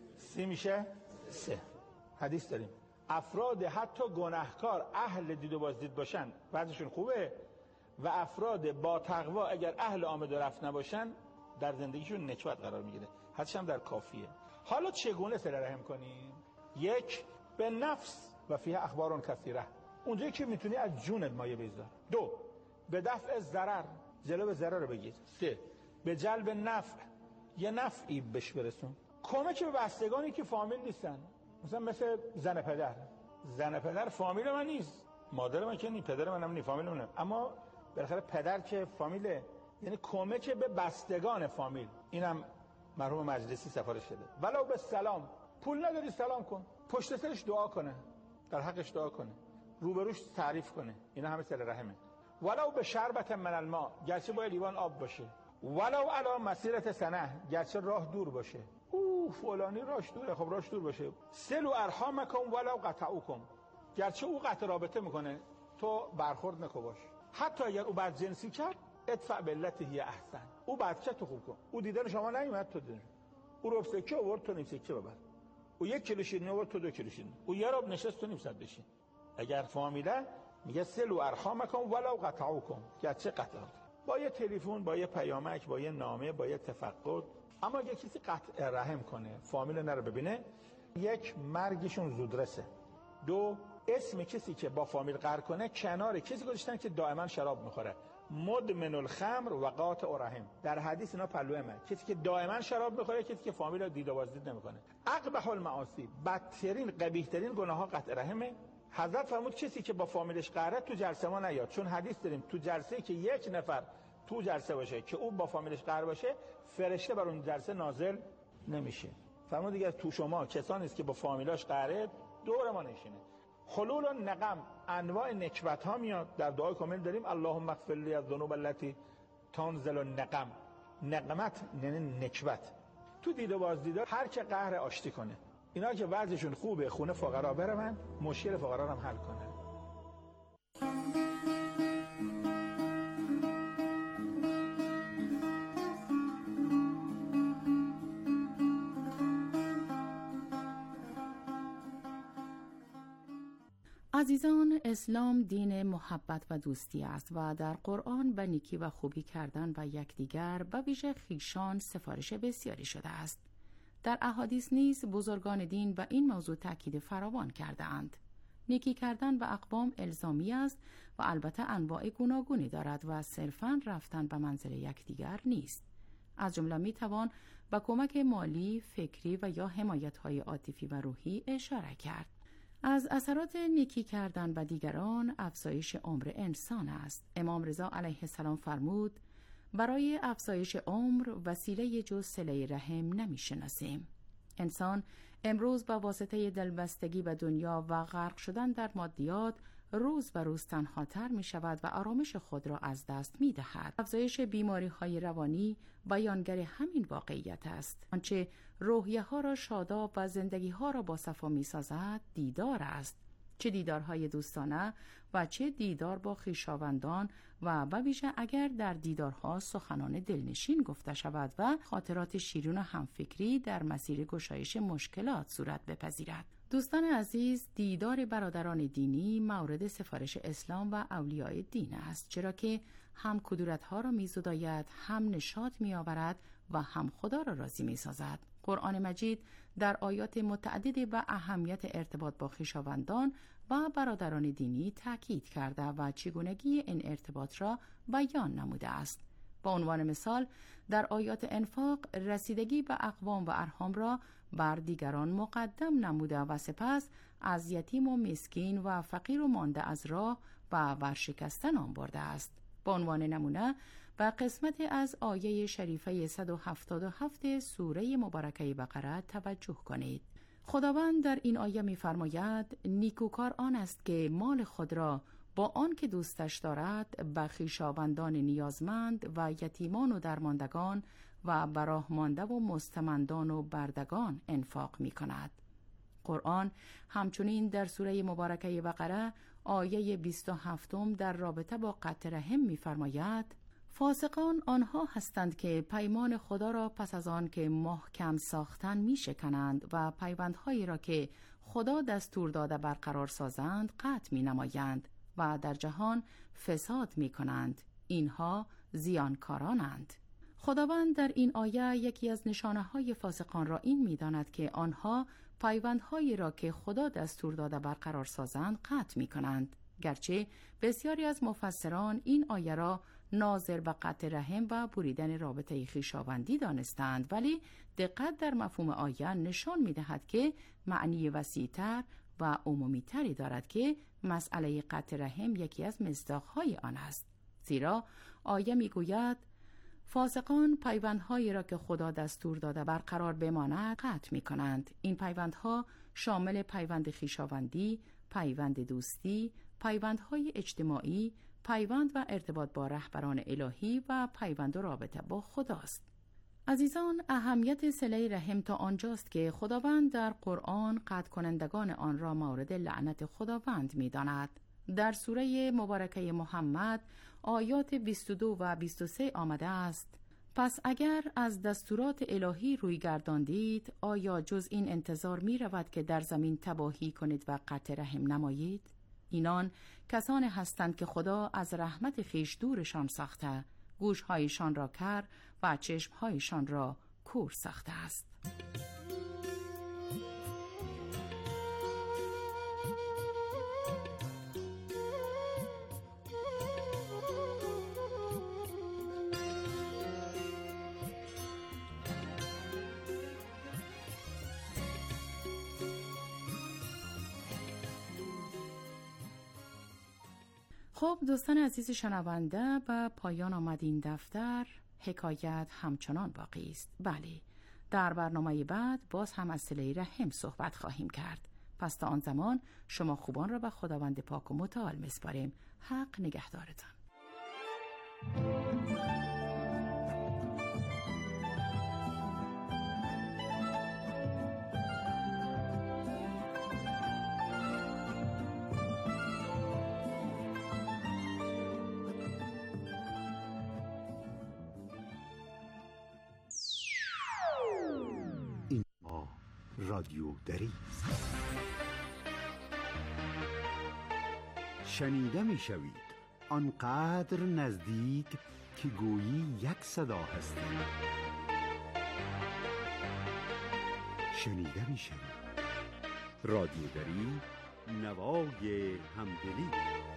میشه 3. حدیث داریم افراد حتی گناهکار اهل دید و بازدید باشن وضعشون خوبه و افراد با تقوا اگر اهل آمد و رفت نباشن در زندگیشون نکبت قرار میگیره. حدیث هم در کافیه. حالا چگونه صله رحم کنیم؟ 1 به نفس و فیه اخبار کثیره، اونجایی که میتونی از جونت مایه بذار. 2 به دفع ضرر، جلو ضرر رو بگیر. 3 به جلب نفع، یه نفعی بهش برسون. کمک به بستگانی که فامیل نیستن، مثل زن پدر. زن پدر فامیل من نیست، مادر من که نیست، پدر منم نیست، فامیل منم، اما بالاخره پدر که فامیله. یعنی کمک به بستگان فامیل. اینم مرحوم مجلسی سفارش شده. ولو به سلام، پول نداری سلام کن، پشت سرش دعا کنه، در حقش دعا کنه، روبروش تعریف کنه، اینا همه صله رحمه. ولو به شربت من الماء، گرچه با لیوان آب باشه. ولو علی مسیرت سنه، گرچه راه دور باشه. فلانی راش دوره، خب راش دور باشه. سلو ارحامکم ولو قطعوکم، گرچه او قطع رابطه میکنه تو برخورد نکو باش. حتی اگر او بد جنسی کرد ادفع بالتی هی احسن، او بد کرد تو خوب کن. او دیدن شما نیومد تو دیدن، او رب سکه آورد تو نیم سکه ببر، او 1 کیلو شیرینی آورد تو 2 کیلو شیرینی، او یه رب نشست تو نیم ساعت بشین. اگر فامیله میگه سلو ارحامکم ولو قطعوکم، گرچه قطع، با یه تلفن، با یه پیامک، با یه نامه، با یه تفقد. اما اگه کسی قطع رحم کنه فامیل نره ببینه، 1 مرگشون زودرسه. 2 اسم کسی که با فامیل قهر کنه کنار کسی گذاشتن که دائما شراب میخوره، مدمن الخمر و قاطع رحم. در حدیث اینا پلوه من، کسی که دائما شراب میخوره، کسی که فامیل رو دید و بازدید نمیکنه. اقبح المعاصی، بدترین قبیح ترین گناه ها قطع رحمه. حضرت فرمود کسی که با فامیلش قهره تو جلسه ما نیاد، چون حدیث داریم تو جلسه که 1 نفر تو جلسه باشه که او با فامیلش قهر باشه، فرشته بر اون جلسه نازل نمیشه. فرمود دیگه تو شما کسانی است که با فامیلاش قهره دور ما نشینه. حلول و نقم، انواع نکبت ها میاد. در دعای کامل داریم اللهم اغفر لی الذنوب التي تنزل النقم. نقمت یعنی نکبت. تو دید و بازدیدار هر که قهر آشتی کنه، اینا که وضعشون خوبه خونه فقرا برن، مشکل فقرا رو هم حل کنن. عزیزان، اسلام دین محبت و دوستی است و در قرآن به نیکی و خوبی کردن و یکدیگر و ویژه خویشان سفارش بسیاری شده است. در احادیث نیز بزرگان دین به این موضوع تاکید فراوان کرده اند. نیکی کردن به اقوام الزامی است و البته انواع گوناگونی دارد و صرفاً رفتن به منزل یکدیگر نیست. از جمله می توان به کمک مالی، فکری و یا حمایت‌های عاطفی و روحی اشاره کرد. از اثرات نیکی کردن به دیگران افزایش عمر انسان است. امام رضا علیه السلام فرمود برای افزایش عمر وسیله جز صله رحم نمی‌شناسیم. انسان امروز با واسطه دلبستگی به دنیا و غرق شدن در مادیات روز به روز تنهاتر می شود و آرامش خود را از دست می دهد. افزایش بیماری های روانی بیانگر همین واقعیت است. آنچه روحیه ها را شاداب و زندگی ها را با صفا می سازد دیدار است. چه دیدارهای دوستانه و چه دیدار با خویشاوندان و به ویژه اگر در دیدارها سخنان دلنشین گفته شود و خاطرات شیرین و همفکری در مسیر گشایش مشکلات صورت بپذیرد. دوستان عزیز، دیدار برادران دینی مورد سفارش اسلام و اولیای دین است، چرا که هم کدورت‌ها را می‌زداید، هم نشاط می‌آورد و هم خدا را راضی می‌سازد. قرآن مجید در آیات متعددی به اهمیت ارتباط با خویشاوندان و برادران دینی تاکید کرده و چگونگی این ارتباط را بیان نموده است. با عنوان مثال در آیات انفاق رسیدگی به اقوام و ارحام را بر دیگران مقدم نموده و سپس از یتیم و مسکین و فقیر و مانده از راه و ورشکسته نام برده است. به عنوان نمونه به قسمت از آیه شریفه 177 سوره مبارکه بقره توجه کنید. خداوند در این آیه می‌فرماید نیکوکار آن است که مال خود را با آن که دوستش دارد به خویشاوندان نیازمند و یتیمان و درماندگان و براه مانده و مستمندان و بردگان انفاق می‌کند. قرآن همچنین در سوره مبارکه بقره آیه 27 در رابطه با قطع رحم می‌فرماید فاسقان آنها هستند که پیمان خدا را پس از آن که محکم ساختن می‌شکنند و پیوندهایی را که خدا دستور داده برقرار سازند قطع می‌نمایند و در جهان فساد می‌کنند. اینها زیانکارانند. خداوند در این آیه یکی از نشانه‌های فاسقان را این می‌داند که آنها پیوندهایی را که خدا دستور داده برقرار سازند قطع می‌کنند. گرچه بسیاری از مفسران این آیه را ناظر به قطع رحم و بریدن رابطه خویشاوندی دانستند، ولی دقت در مفهوم آیه نشان می‌دهد که معنی وسیع‌تر و عمومی‌تری دارد که مسئله قطع رحم یکی از مصداق‌های آن است. زیرا آیه می‌گوید فاسقان پیوندهایی را که خدا دستور داده برقرار بماند قطع می‌کنند. این پیوندها شامل پیوند خویشاوندی، پیوند دوستی، پیوندهای اجتماعی، پیوند و ارتباط با رهبران الهی و پیوند و رابطه با خداست. عزیزان، اهمیت صله رحم تا آنجاست که خداوند در قرآن قطع کنندگان آن را مورد لعنت خداوند می‌داند. در سوره مبارکه محمد آیات 22 و 23 آمده است: پس اگر از دستورات الهی روی گرداندید، آیا جز این انتظار می رود که در زمین تباهی کنید و قطع رحم نمایید؟ اینان کسانی هستند که خدا از رحمت خویش دورشان ساخته، گوشهایشان را کر و چشمهایشان را کور ساخته است. خب دوستان عزیز شنونده، به پایان آمد این دفتر. حکایت همچنان باقی است. بله، در برنامه بعد باز هم از صله رحم صحبت خواهیم کرد. پس تا آن زمان شما خوبان را به خداوند پاک و متعال میسپاریم. حق نگهدارتان. رادیو دری شنیده می شوید، آنقدر نزدیک که گویی یک صدا هستید. شنیده می شوید، رادیو دری، نوای همدلی.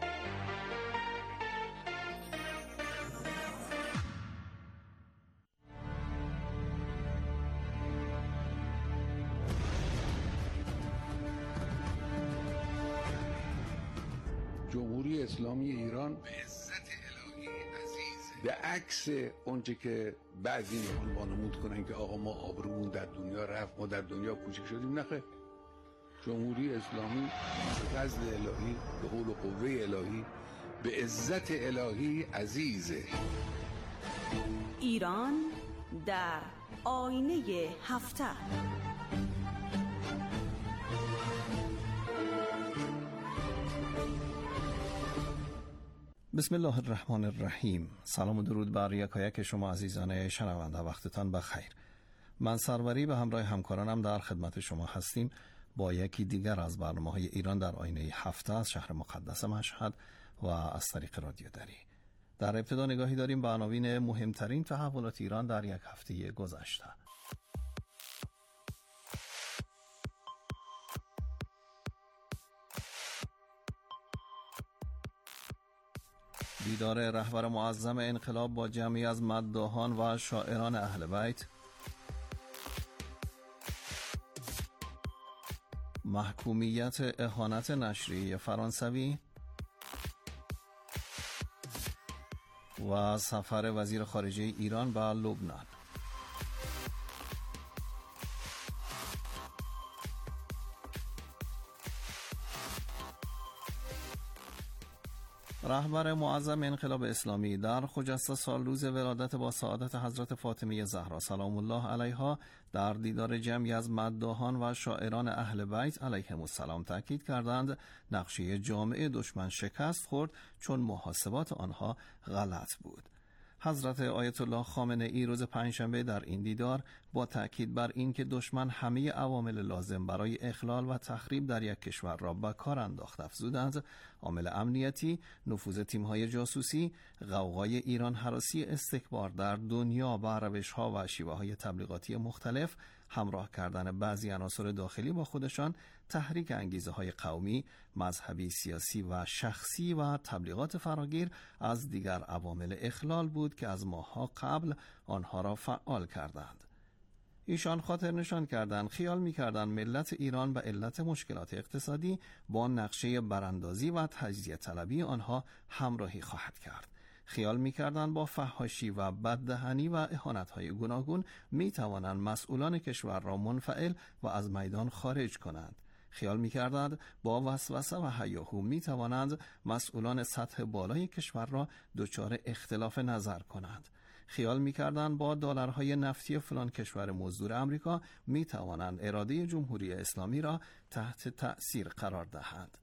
جمهوری اسلامی ایران به عزت الهی عزیزه، به عکس اونچه که بعضی میخوان وانمود کنن که آقا ما آبرومون در دنیا رفت، ما در دنیا کوچک شدیم. نخیر، جمهوری اسلامی به فضل الهی، به حول و قوه الهی، به عزت الهی عزیزه. ایران در آینه هفته. بسم الله الرحمن الرحیم. سلام و درود بر یکایک شما عزیزان شنونده، وقتتان بخیر. من سروری به همراه همکارانم در خدمت شما هستیم با یکی دیگر از برنامه‌های ایران در آینه هفته از شهر مقدس مشهد و از طریق رادیو دری. در ابتدا نگاهی داریم به عناوین مهمترین تحولات ایران در یک هفته گذشته. دیدار رهبر معظم انقلاب با جمعی از مداحان و شاعران اهل بیت، محکومیت اهانت نشریه فرانسوی و سفر وزیر خارجه ایران به لبنان. رهبر معظم انقلاب اسلامی در خجسته سالروز ولادت با سعادت حضرت فاطمه زهرا سلام الله علیها در دیدار جمعی از مداحان و شاعران اهل بیت علیهم السلام تاکید کردند نقشه جامعه دشمن شکست خورد چون محاسبات آنها غلط بود. حضرت آیت الله خامنه ای روز پنجشنبه در این دیدار با تأکید بر این که دشمن همه عوامل لازم برای اخلال و تخریب در یک کشور را به کار انداخت افزودند عامل امنیتی، نفوذ تیم‌های جاسوسی، غوغای ایران هراسی استکبار در دنیا با روش‌ها و شیوه‌های تبلیغاتی مختلف، همراه کردن بعضی عناصر داخلی با خودشان، تحریک انگیزه‌های قومی، مذهبی، سیاسی و شخصی و تبلیغات فراگیر از دیگر عوامل اخلال بود که از ماه‌ها قبل آنها را فعال کردند. ایشان خاطر نشان کردند خیال می‌کردند ملت ایران به علت مشکلات اقتصادی با نقشه براندازی و تجزیه طلبی آنها همراهی خواهد کرد. خیال می‌کردند با فحاشی و بددهنی و اهانت‌های گوناگون می‌توانند مسئولان کشور را منفعل و از میدان خارج کنند. خیال می‌کردند با وسوسه و هیاهو می‌توانند مسئولان سطح بالای کشور را دچار اختلاف نظر کنند. خیال می‌کردند با دلارهای نفتی فلان کشور مزدور آمریکا می‌توانند اراده جمهوری اسلامی را تحت تأثیر قرار دهند.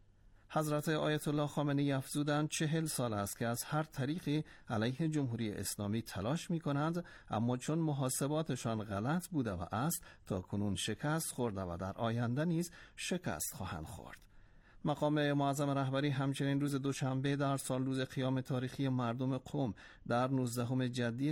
حضرت آیت الله خامنه ای افزودند 40 سال است که از هر طریقی علیه جمهوری اسلامی تلاش می‌کنند، اما چون محاسباتشان غلط بوده و است تا کنون شکست خورده و در آینده نیز شکست خواهند خورد. مقام معظم رهبری همچنین روز دوشنبه در سالروز قیام تاریخی مردم قم در 19 جدی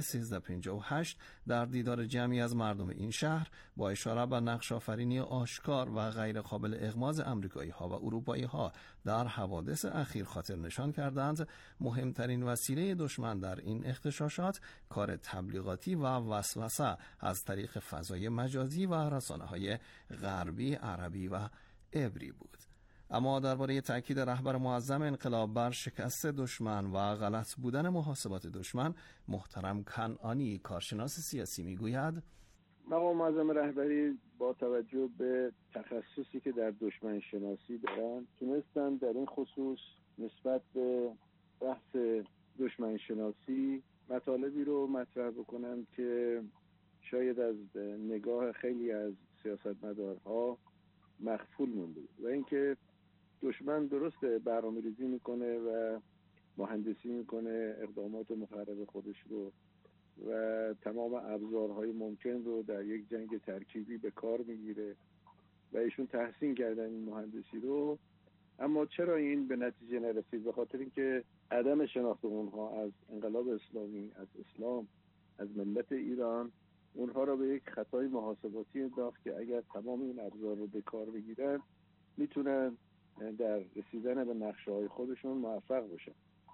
1358 در دیدار جمعی از مردم این شهر با اشاره به نقش آفرینی آشکار و غیر قابل اغماض امریکایی ها و اروپایی ها در حوادث اخیر خاطر نشان کردند مهمترین وسیله دشمن در این اغتشاشات کار تبلیغاتی و وسوسه از طریق فضای مجازی و رسانه‌های غربی، عربی و عبری بود. اما درباره تأکید رهبر معظم انقلاب بر شکست دشمن و غلط بودن محاسبات دشمن، محترم کنعانی کارشناس سیاسی میگوید مقام معظم رهبری با توجه به تخصصی که در دشمن شناسی دارن تونستن در این خصوص نسبت به بحث دشمن شناسی مطالبی رو مطرح بکنن که شاید از نگاه خیلی از سیاستمدارها مخفول مونده و اینکه دشمن درست برنامه‌ریزی میکنه و مهندسی میکنه اقدامات مخرب خودش رو و تمام ابزارهای ممکن رو در یک جنگ ترکیبی به کار میگیره و ایشون تحسین کردن این مهندسی رو. اما چرا این به نتیجه نرسید؟ به خاطر اینکه عدم شناخت اونها از انقلاب اسلامی، از اسلام، از ملت ایران، اونها را به یک خطای محاسباتی انداخت که اگر تمام این ابزار رو به کار بگیرن میتونن در رسیدن به نقشه‌های خودشون موفق باشن.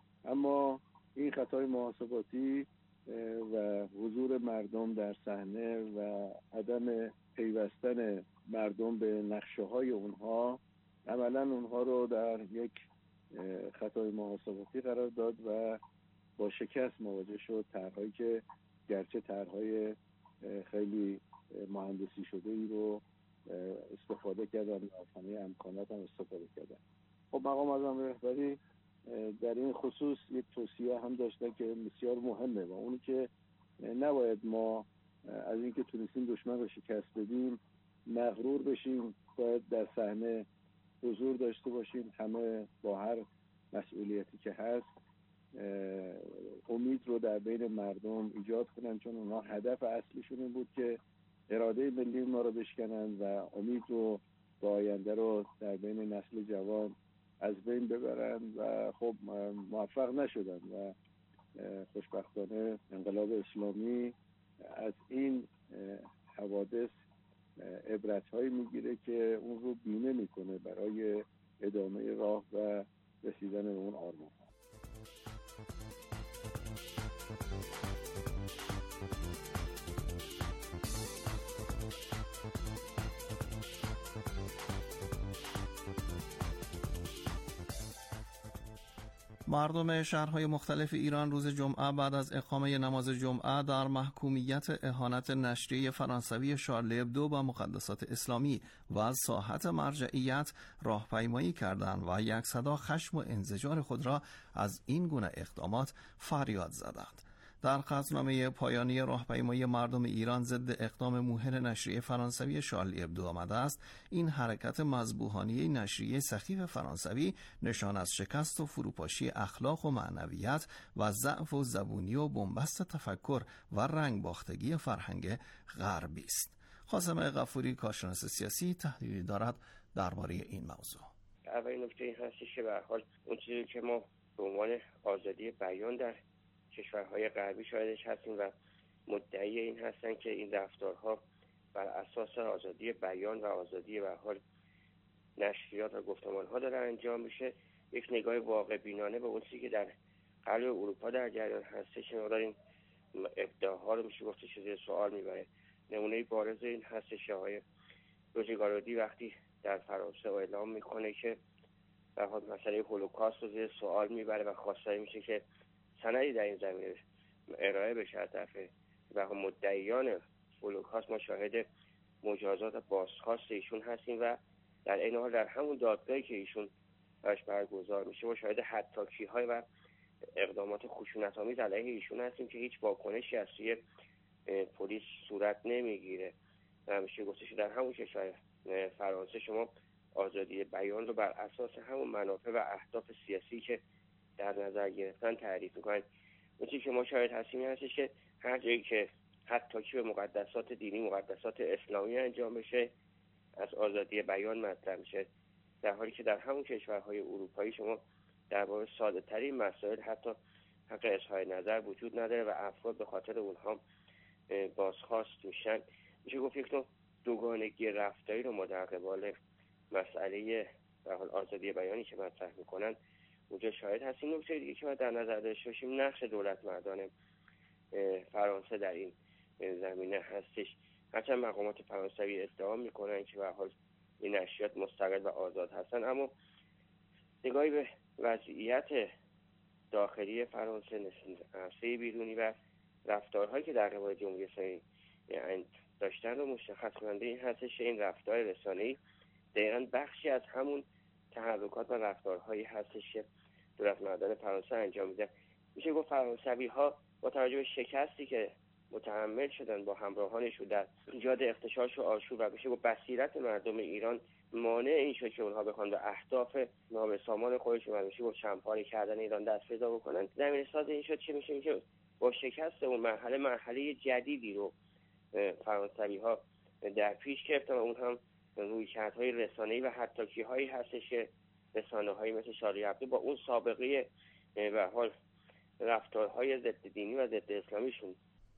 اما این خطای محاسباتی و حضور مردم در صحنه و عدم پیوستن مردم به نقشه‌های اونها عملاً اونها رو در یک خطای محاسباتی قرار داد و با شکست مواجه شد. طرح‌هایی که گرچه طرح‌های خیلی مهندسی شده ای رو استفاده کردن و از همه امکانات هم استفاده کردن. خب مقام معظم رهبری در این خصوص یک توصیه هم داشتن که بسیار مهمه و اونی که نباید ما از اینکه تونستیم دشمن رو شکست بدیم مغرور بشیم، باید در صحنه حضور داشته باشیم، همه با هر مسئولیتی که هست امید رو در بین مردم ایجاد کنن، چون اونها هدف اصلیشون این بود که اراده ملی ما رو بشکنن و امید رو به آینده رو در بین نسل جوان از بین ببرن و خب موفق نشدن و خوشبختانه انقلاب اسلامی از این حوادث عبرت‌هایی میگیره که اون رو بینه میکنه برای ادامه راه و رسیدن به اون آرمان. مردم شهرهای مختلف ایران روز جمعه بعد از اقامه نماز جمعه در محکومیت اهانت نشریه فرانسوی شارلی ابدو با مقدسات اسلامی و از ساحت مرجعیت راهپیمایی کردند و یک صدا خشم و انزجار خود را از این گونه اقدامات فریاد زدند. در قطعنامه پایانی راهپیمایی مردم ایران ضد اقدام موهن نشریه فرانسوی شارلی ابدو آمده است این حرکت مذبوحانه نشریه سخیف فرانسوی نشان از شکست و فروپاشی اخلاق و معنویت و ضعف و زبونی و بنبست تفکر و رنگ باختگی فرهنگ غربی است. قاسم غفوری کارشناس سیاسی تحلیلی دارد درباره این موضوع. اولین نکته این هستش که به هر حال اون چیزی که ما به عنوان آزادی بیان در کشورهای غربی شاهدش هستیم و مدعی این هستن که این رفتارها بر اساس آزادی بیان و آزادی به هر حال نشریات و گفتمانها داره انجام میشه. یک نگاه واقع بینانه به اون چیزی که در قلب اروپا در جریان هستش مقدار این ادعاها رو میشه گفت زیر سوال میبره. نمونه بارز این هستش آقای روزگارودی وقتی در فرانسه اعلام میکنه که به هر حال مسئله هولوکاست رو زیر سوال میبره و خواستاری میشه که سندی در این زمینه ارائه بشه از طرف مدعیان هولوکاست. ما شاهد مجازات و بازخواست ایشون هستیم و در این حال در همون دادگاهی که ایشون براش برگزار میشه ما شاهد حداکی‌های و اقدامات خشونت‌آمیز علیه ایشون هستیم که هیچ واکنشی از سوی پلیس صورت نمیگیره. همیشه گفته شده در همون کشور فرانسه شما آزادی بیان رو بر اساس همون منافع و اهداف سیاسی که در نظر گرفتن تعریف میکنن. اون چیزی که ما شاهد هستیم هستش که هر جایی که حتی که به مقدسات دینی مقدسات اسلامی انجام بشه از آزادی بیان مطرح میشه، در حالی که در همون کشورهای اروپایی شما درباره ساده ترین مسائل حتی حق اظهار نظر وجود نداره و افراد به خاطر اونها بازخواست میشن. میشه گفت یک نوع دوگانگی رفتاری رو ما در قبال مسئله به حال آزادی بیانی که مطرح میکنن اونجا شاهد هستیم. نکته دیگه که ما در نظر داشته باشیم نقش دولت مردان فرانسه در این زمینه هستش. هرچند مقامات فرانسوی ادعا میکنن که به هر حال این نشریات مستقل و آزاد هستن، اما نگاهی به وضعیت داخلی فرانسه، عرصه بیرونی و رفتارهایی که در قبال جمهوری اسلامی داشتن رو مشخص کننده این هستش که این رفتار رسانه‌ای دقیقاً بخشی از همون تحرکات و رفتارهایی هستش که دولت مردان فرانسه انجام میده. میشه گفت فرانسوی‌ها با توجه به شکستی که متحمل شدن با همراهانشون در ایجاد اغتشاش و آشوب و میشه گفت بصیرت مردم ایران مانع این شد که اونها بخوان به اهداف نابسامان خودشون و میشه گفت چمپاری کردن ایران دست پیدا بکنن. زمینه‌ساز این شد که میشه که با شکست اون مرحله جدیدی رو فرانسوی‌ها در پیش گرفتن و اون هم رویکردهای رسانه‌ای و حداکی‌هایی هستش که رسانه‌هایی مثل شارلی ابدو با اون سابقه به حال رفتارهای ضد دینی و ضد اسلامیشون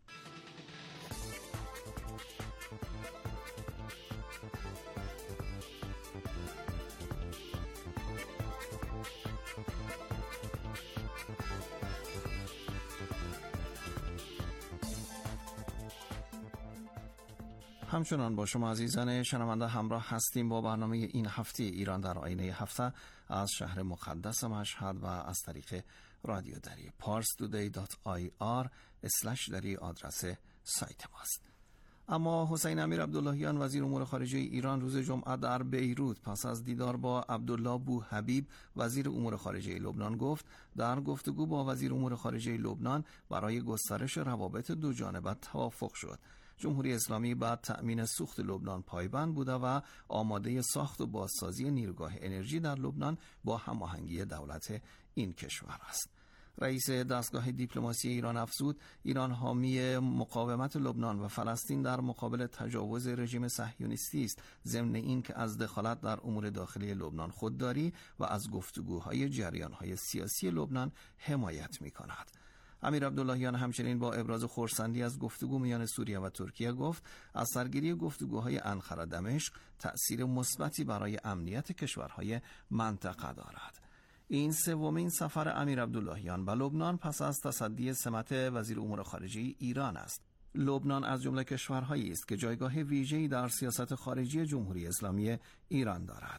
همچنان با شما عزیزان شنونده همراه هستیم با برنامه این هفته ایران در آینه هفته از شهر مقدس مشهد و از طریق رادیو دری parstoday.ir/دری آدرس سایت ماست. اما حسین امیر عبداللهیان وزیر امور خارجه ایران روز جمعه در بیروت پس از دیدار با عبدالله بوحبیب وزیر امور خارجه لبنان گفت در گفتگو با وزیر امور خارجه لبنان برای گسترش روابط دو جانبه توافق شد. جمهوری اسلامی بعد تأمین سوخت لبنان پایبند بوده و آماده ساخت و بازسازی نیروگاه انرژی در لبنان با هماهنگی دولت این کشور است. رئیس دستگاه دیپلماسی ایران افزود ایران حامی مقاومت لبنان و فلسطین در مقابل تجاوز رژیم صهیونیستی است، ضمن این که از دخالت در امور داخلی لبنان خودداری و از گفتگوهای جریانهای سیاسی لبنان حمایت می‌کند. امیر عبداللهیان همچنین با ابراز خرسندی از گفتگو میان سوریه و ترکیه گفت از سرگیری گفتگوهای انقره دمشق تأثیر مثبتی برای امنیت کشورهای منطقه دارد. این سومین سفر امیر عبداللهیان به لبنان پس از تصدی سمت وزیر امور خارجه ایران است. لبنان از جمله کشورهایی است که جایگاه ویژه‌ای در سیاست خارجی جمهوری اسلامی ایران دارد.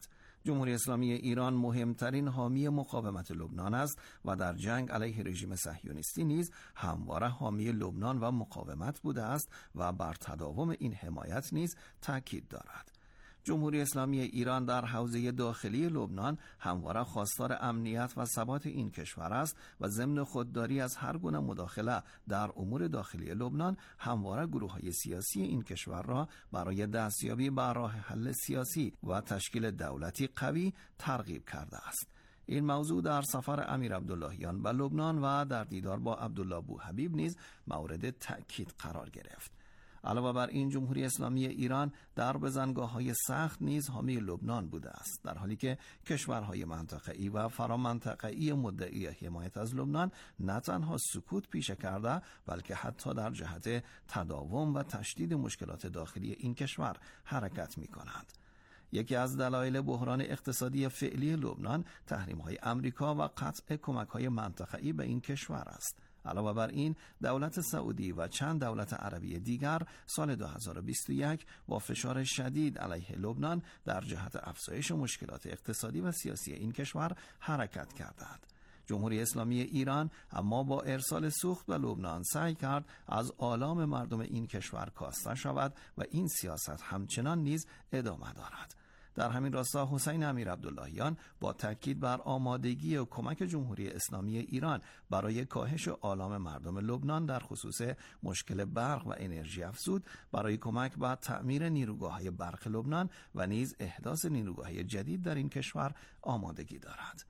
جمهوری اسلامی ایران مهمترین حامی مقاومت لبنان است و در جنگ علیه رژیم صهیونیستی نیز همواره حامی لبنان و مقاومت بوده است و بر تداوم این حمایت نیز تاکید دارد. جمهوری اسلامی ایران در حوزه داخلی لبنان همواره خواستار امنیت و ثبات این کشور است و ضمن خودداری از هر گونه مداخله در امور داخلی لبنان همواره گروه‌های سیاسی این کشور را برای دستیابی به راه حل سیاسی و تشکیل دولتی قوی ترغیب کرده است. این موضوع در سفر امیر عبداللهیان به لبنان و در دیدار با عبدالله بوحبیب نیز مورد تأکید قرار گرفت. علاوه بر این جمهوری اسلامی ایران در بزنگاه‌های سخت نیز حامی لبنان بوده است، در حالی که کشورهای منطقه‌ای و فرامنطقه‌ای مدعی حمایت از لبنان نه تنها سکوت پیشه کرده بلکه حتی در جهت تداوم و تشدید مشکلات داخلی این کشور حرکت می‌کنند. یکی از دلایل بحران اقتصادی فعلی لبنان تحریم‌های آمریکا و قطع کمک‌های منطقه‌ای به این کشور است. علاوه بر این دولت سعودی و چند دولت عربی دیگر سال 2021 با فشار شدید علیه لبنان در جهت افزایش مشکلات اقتصادی و سیاسی این کشور حرکت کردند. جمهوری اسلامی ایران اما با ارسال سوخت به لبنان سعی کرد از آلام مردم این کشور کاسته شود و این سیاست همچنان نیز ادامه دارد. در همین راستا حسین امیر عبداللهیان با تاکید بر آمادگی و کمک جمهوری اسلامی ایران برای کاهش آلام مردم لبنان در خصوص مشکل برق و انرژی افزود برای کمک به تعمیر نیروگاه‌های برق لبنان و نیز احداث نیروگاه‌های جدید در این کشور آمادگی دارد.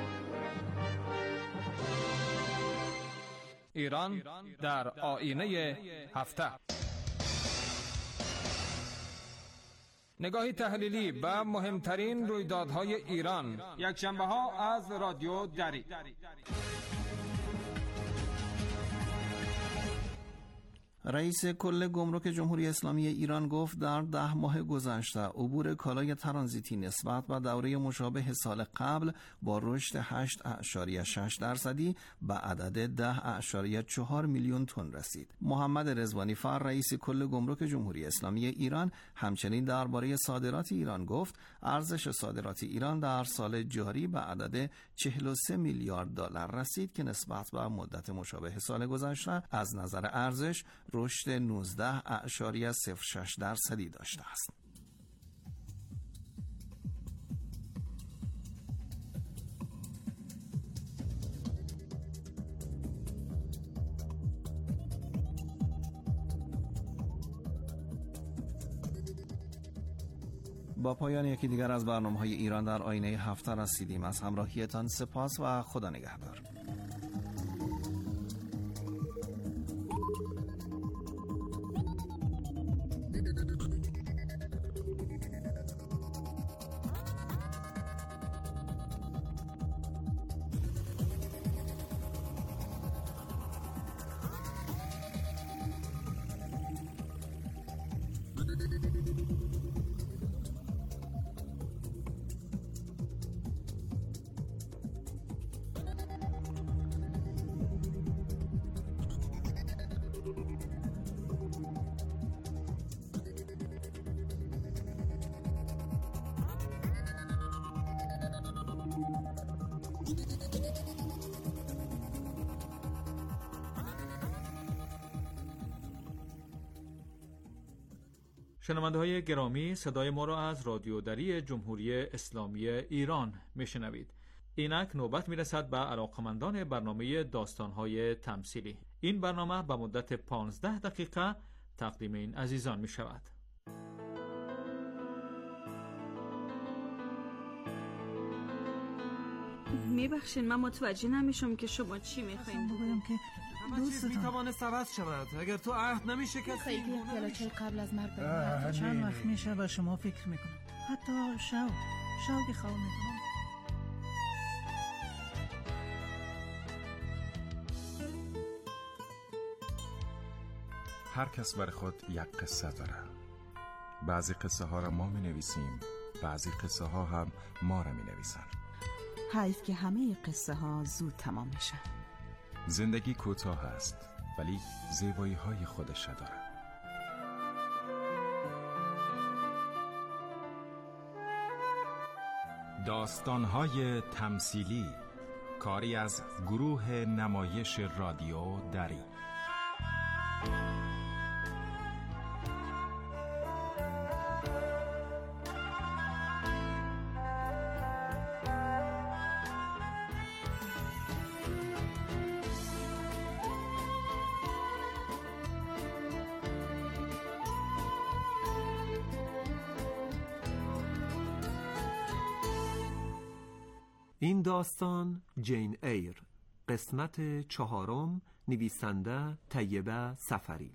ایران در آینه هفته. نگاهی تحلیلی به مهمترین رویدادهای ایران، یک شنبه ها از رادیو دری. رئیس کل گمرک جمهوری اسلامی ایران گفت در 10 ماه گذشته عبور کالای ترانزیتی نسبت به دوره مشابه سال قبل با رشد 8.6% به عدد 10.4 میلیون تن رسید. محمد رضوانی فر رئیس کل گمرک جمهوری اسلامی ایران همچنین درباره صادرات ایران گفت ارزش صادرات ایران در سال جاری به عدد 43 میلیارد دلار رسید که نسبت به مدت مشابه سال گذشته از نظر ارزش رشد 19.06% داشته است. با پایان یکی دیگر از برنامه‌های ایران در آینه هفته رسیدیم. از همراهیتان سپاس و خدا نگهدار. شنونده‌های گرامی، صدای ما را از رادیو دری جمهوری اسلامی ایران میشنوید. اینک نوبت میرسد به علاقمندان برنامه داستان‌های تمثیلی. این برنامه به مدت 15 دقیقه تقدیم این عزیزان میشود. میبخشین من متوجه نمیشم که شما چی میخواین. بگویم که دوست میتوانه عوض شود اگر تو عهد نمیشه که خیلی پیالاچه قبل از مرگ چند وقت میشه و شما فکر میکنم حتی شوقی خواه میکنم. هر کس برای خود یک قصه داره. بعضی قصه ها را ما می نویسیم، بعضی قصه ها هم ما را می نویسن. حیف که همه قصه ها زود تمام میشن. زندگی کوتاه است ولی زیبایی های خودش داره. داستان‌های تمثیلی، کاری از گروه نمایش رادیو دری. این داستان جین ایر، قسمت 4، نویسنده طیبه سفری.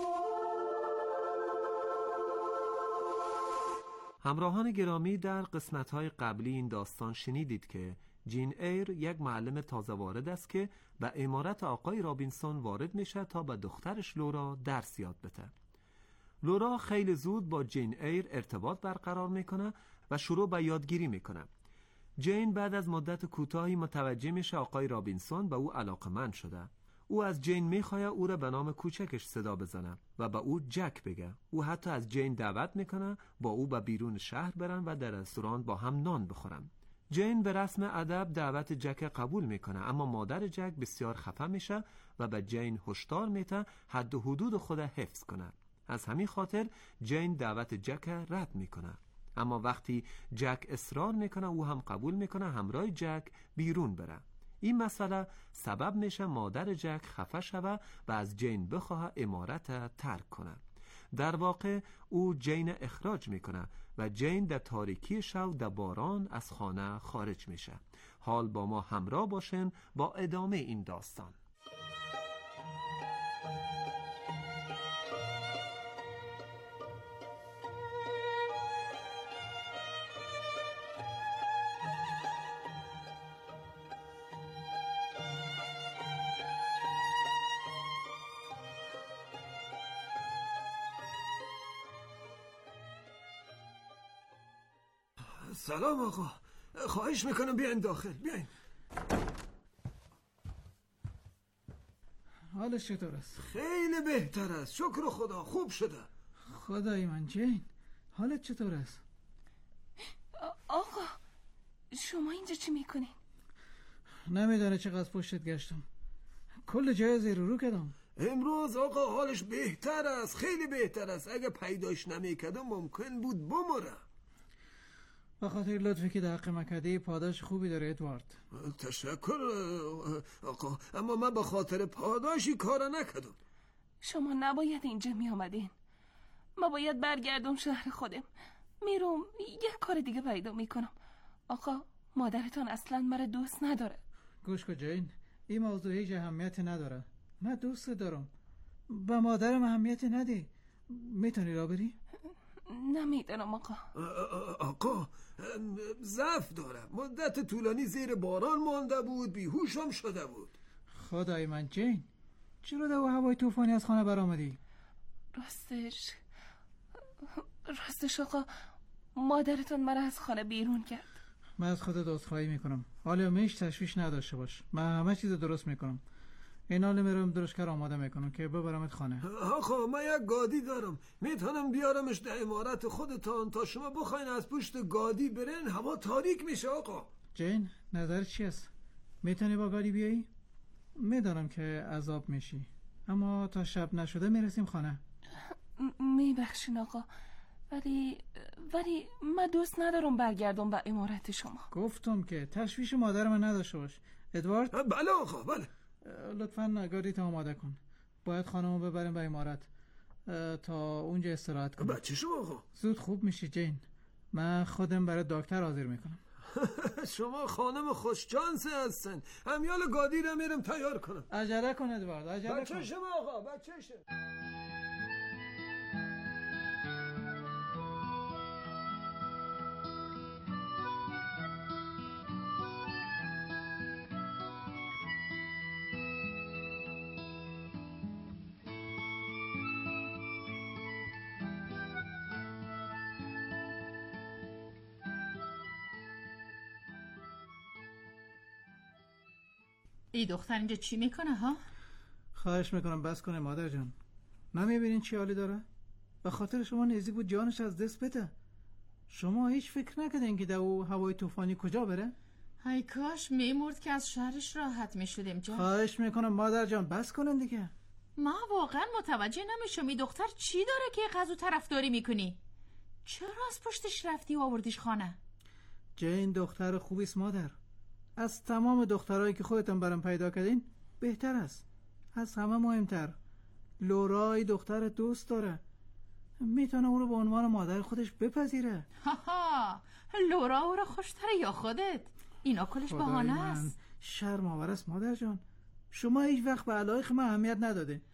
همراهان گرامی، در قسمت‌های قبلی این داستان شنیدید که جین ایر یک معلم تازه وارد است که به عمارت آقای رابینسون وارد میشه تا به دخترش لورا درس یاد بده. لورا خیلی زود با جین ایر ارتباط برقرار میکنه و شروع به یادگیری میکنه. جین بعد از مدت کوتاهی متوجه میشه آقای رابینسون به او علاقمند شده. او از جین میخواد او را به نام کوچکش صدا بزنه و به او جک بگه. او حتی از جین دعوت میکنه با او به بیرون شهر برن و در رستوران با هم نان بخورن. جین به رسم ادب دعوت جک قبول میکنه، اما مادر جک بسیار خفه میشه و به جین هشدار میده حد و حدود خود حفظ کنه. از همین خاطر جین دعوت جک رد میکنه. اما وقتی جک اصرار میکنه او هم قبول میکنه همراه جک بیرون بره. این مسئله سبب میشه مادر جک خفه شوه و از جین بخواه عمارت ترک کنه. در واقع او جین اخراج میکنه و جین در تاریکی شب در باران از خانه خارج میشه. حال با ما همراه باشین با ادامه این داستان. سلام آقا، خواهش میکنم بیاین داخل، بیاین. حالش چطور است؟ خیلی بهتر است، شکر خدا، خوب شده. خدای من. جین حالت چطور است؟ آقا شما اینجا چی میکنین؟ نمیدانه چقدر پشتت گشتم، کل جای زیر رو کردم. امروز آقا حالش بهتر است، خیلی بهتر است. اگه پیداش نمیکردم ممکن بود بمره. به خاطر لطفی که در حق من کردی پاداش خوبی داره ادوارد. تشکر آقا، اما من به خاطر پاداشی کار نکردم. شما نباید اینجا می آمدین. ما باید برگردم شهر خودم. میروم یک کار دیگه پیدا میکنم. آقا مادرتان اصلا مرا دوست نداره. گوش کن جین، این موضوع هیچ اهمیت نداره. من دوست دارم. به مادرم اهمیت ندی. میتونی را بری؟ نمیدونم آقا. آقا ضعف داره، مدت طولانی زیر باران مانده بود، بیهوشم شده بود. خدای من. جین چرا در هوای طوفانی از خانه برآمدی؟ راستش آقا مادرتون مرا از خانه بیرون کرد. من از خودت عذرخواهی میکنم. حالا میش تشویش نداشته باش، من همه چیز درست میکنم. این حالی میرم درشکر آماده میکنم که ببرمت خانه. آقا من یک گادی دارم، میتونم بیارمش در عمارت خودتان تا شما بخواین از پشت گادی برین. هوا تاریک میشه آقا. جین نظر چی است؟ میتونی با گادی بیایی؟ میدانم که عذاب میشی، اما تا شب نشده میرسیم خانه. میبخشین آقا، ولی من دوست ندارم برگردم به عمارت شما. گفتم که تشویش مادر من نداشته باش ادوارد. بله آقا بله. لطفاً گاڑی تا آماده کن، باید خانمو ببریم به عمارت تا اونجا استراحت کنیم. بچه شما آقا زود خوب میشی جین، من خودم برای دکتر حاضر میکنم. شما خانم خوشچانسه هستن. همیال گادی رو میرم تیار کنم. عجله کن ادوارد، عجله کن. بچه شما آقا، بچه شما. ای دختر اینجا چی میکنه ها؟ خواهش میکنم بس کنه مادر جان. نمیبینین چی حالی داره؟ به خاطر شما نزدیک بود جانش از دست بده. شما هیچ فکر نکردین که دو هوای طوفانی کجا بره؟ ای کاش میمرد که از شهرش راحت میشدیم جان. خواهش میکنم مادر جان بس کنن دیگه. ما واقعا متوجه نمیشم این دختر چی داره که غزو طرفداری میکنی؟ چرا از پشتش رفتی و آوردیش خانه؟ جین دختر خوبیست مادر. از تمام دخترایی که خودتون برام پیدا کردین بهتر است. از همه مهمتر لورای دختر دوست داره، میتونه او رو به عنوان مادر خودش بپذیره. هاها، لورا او رو خوشتره یا خودت؟ اینا کلش بهانه است. شرم آور است مادر جان. شما هیچ وقت به علایق من اهمیت نداده.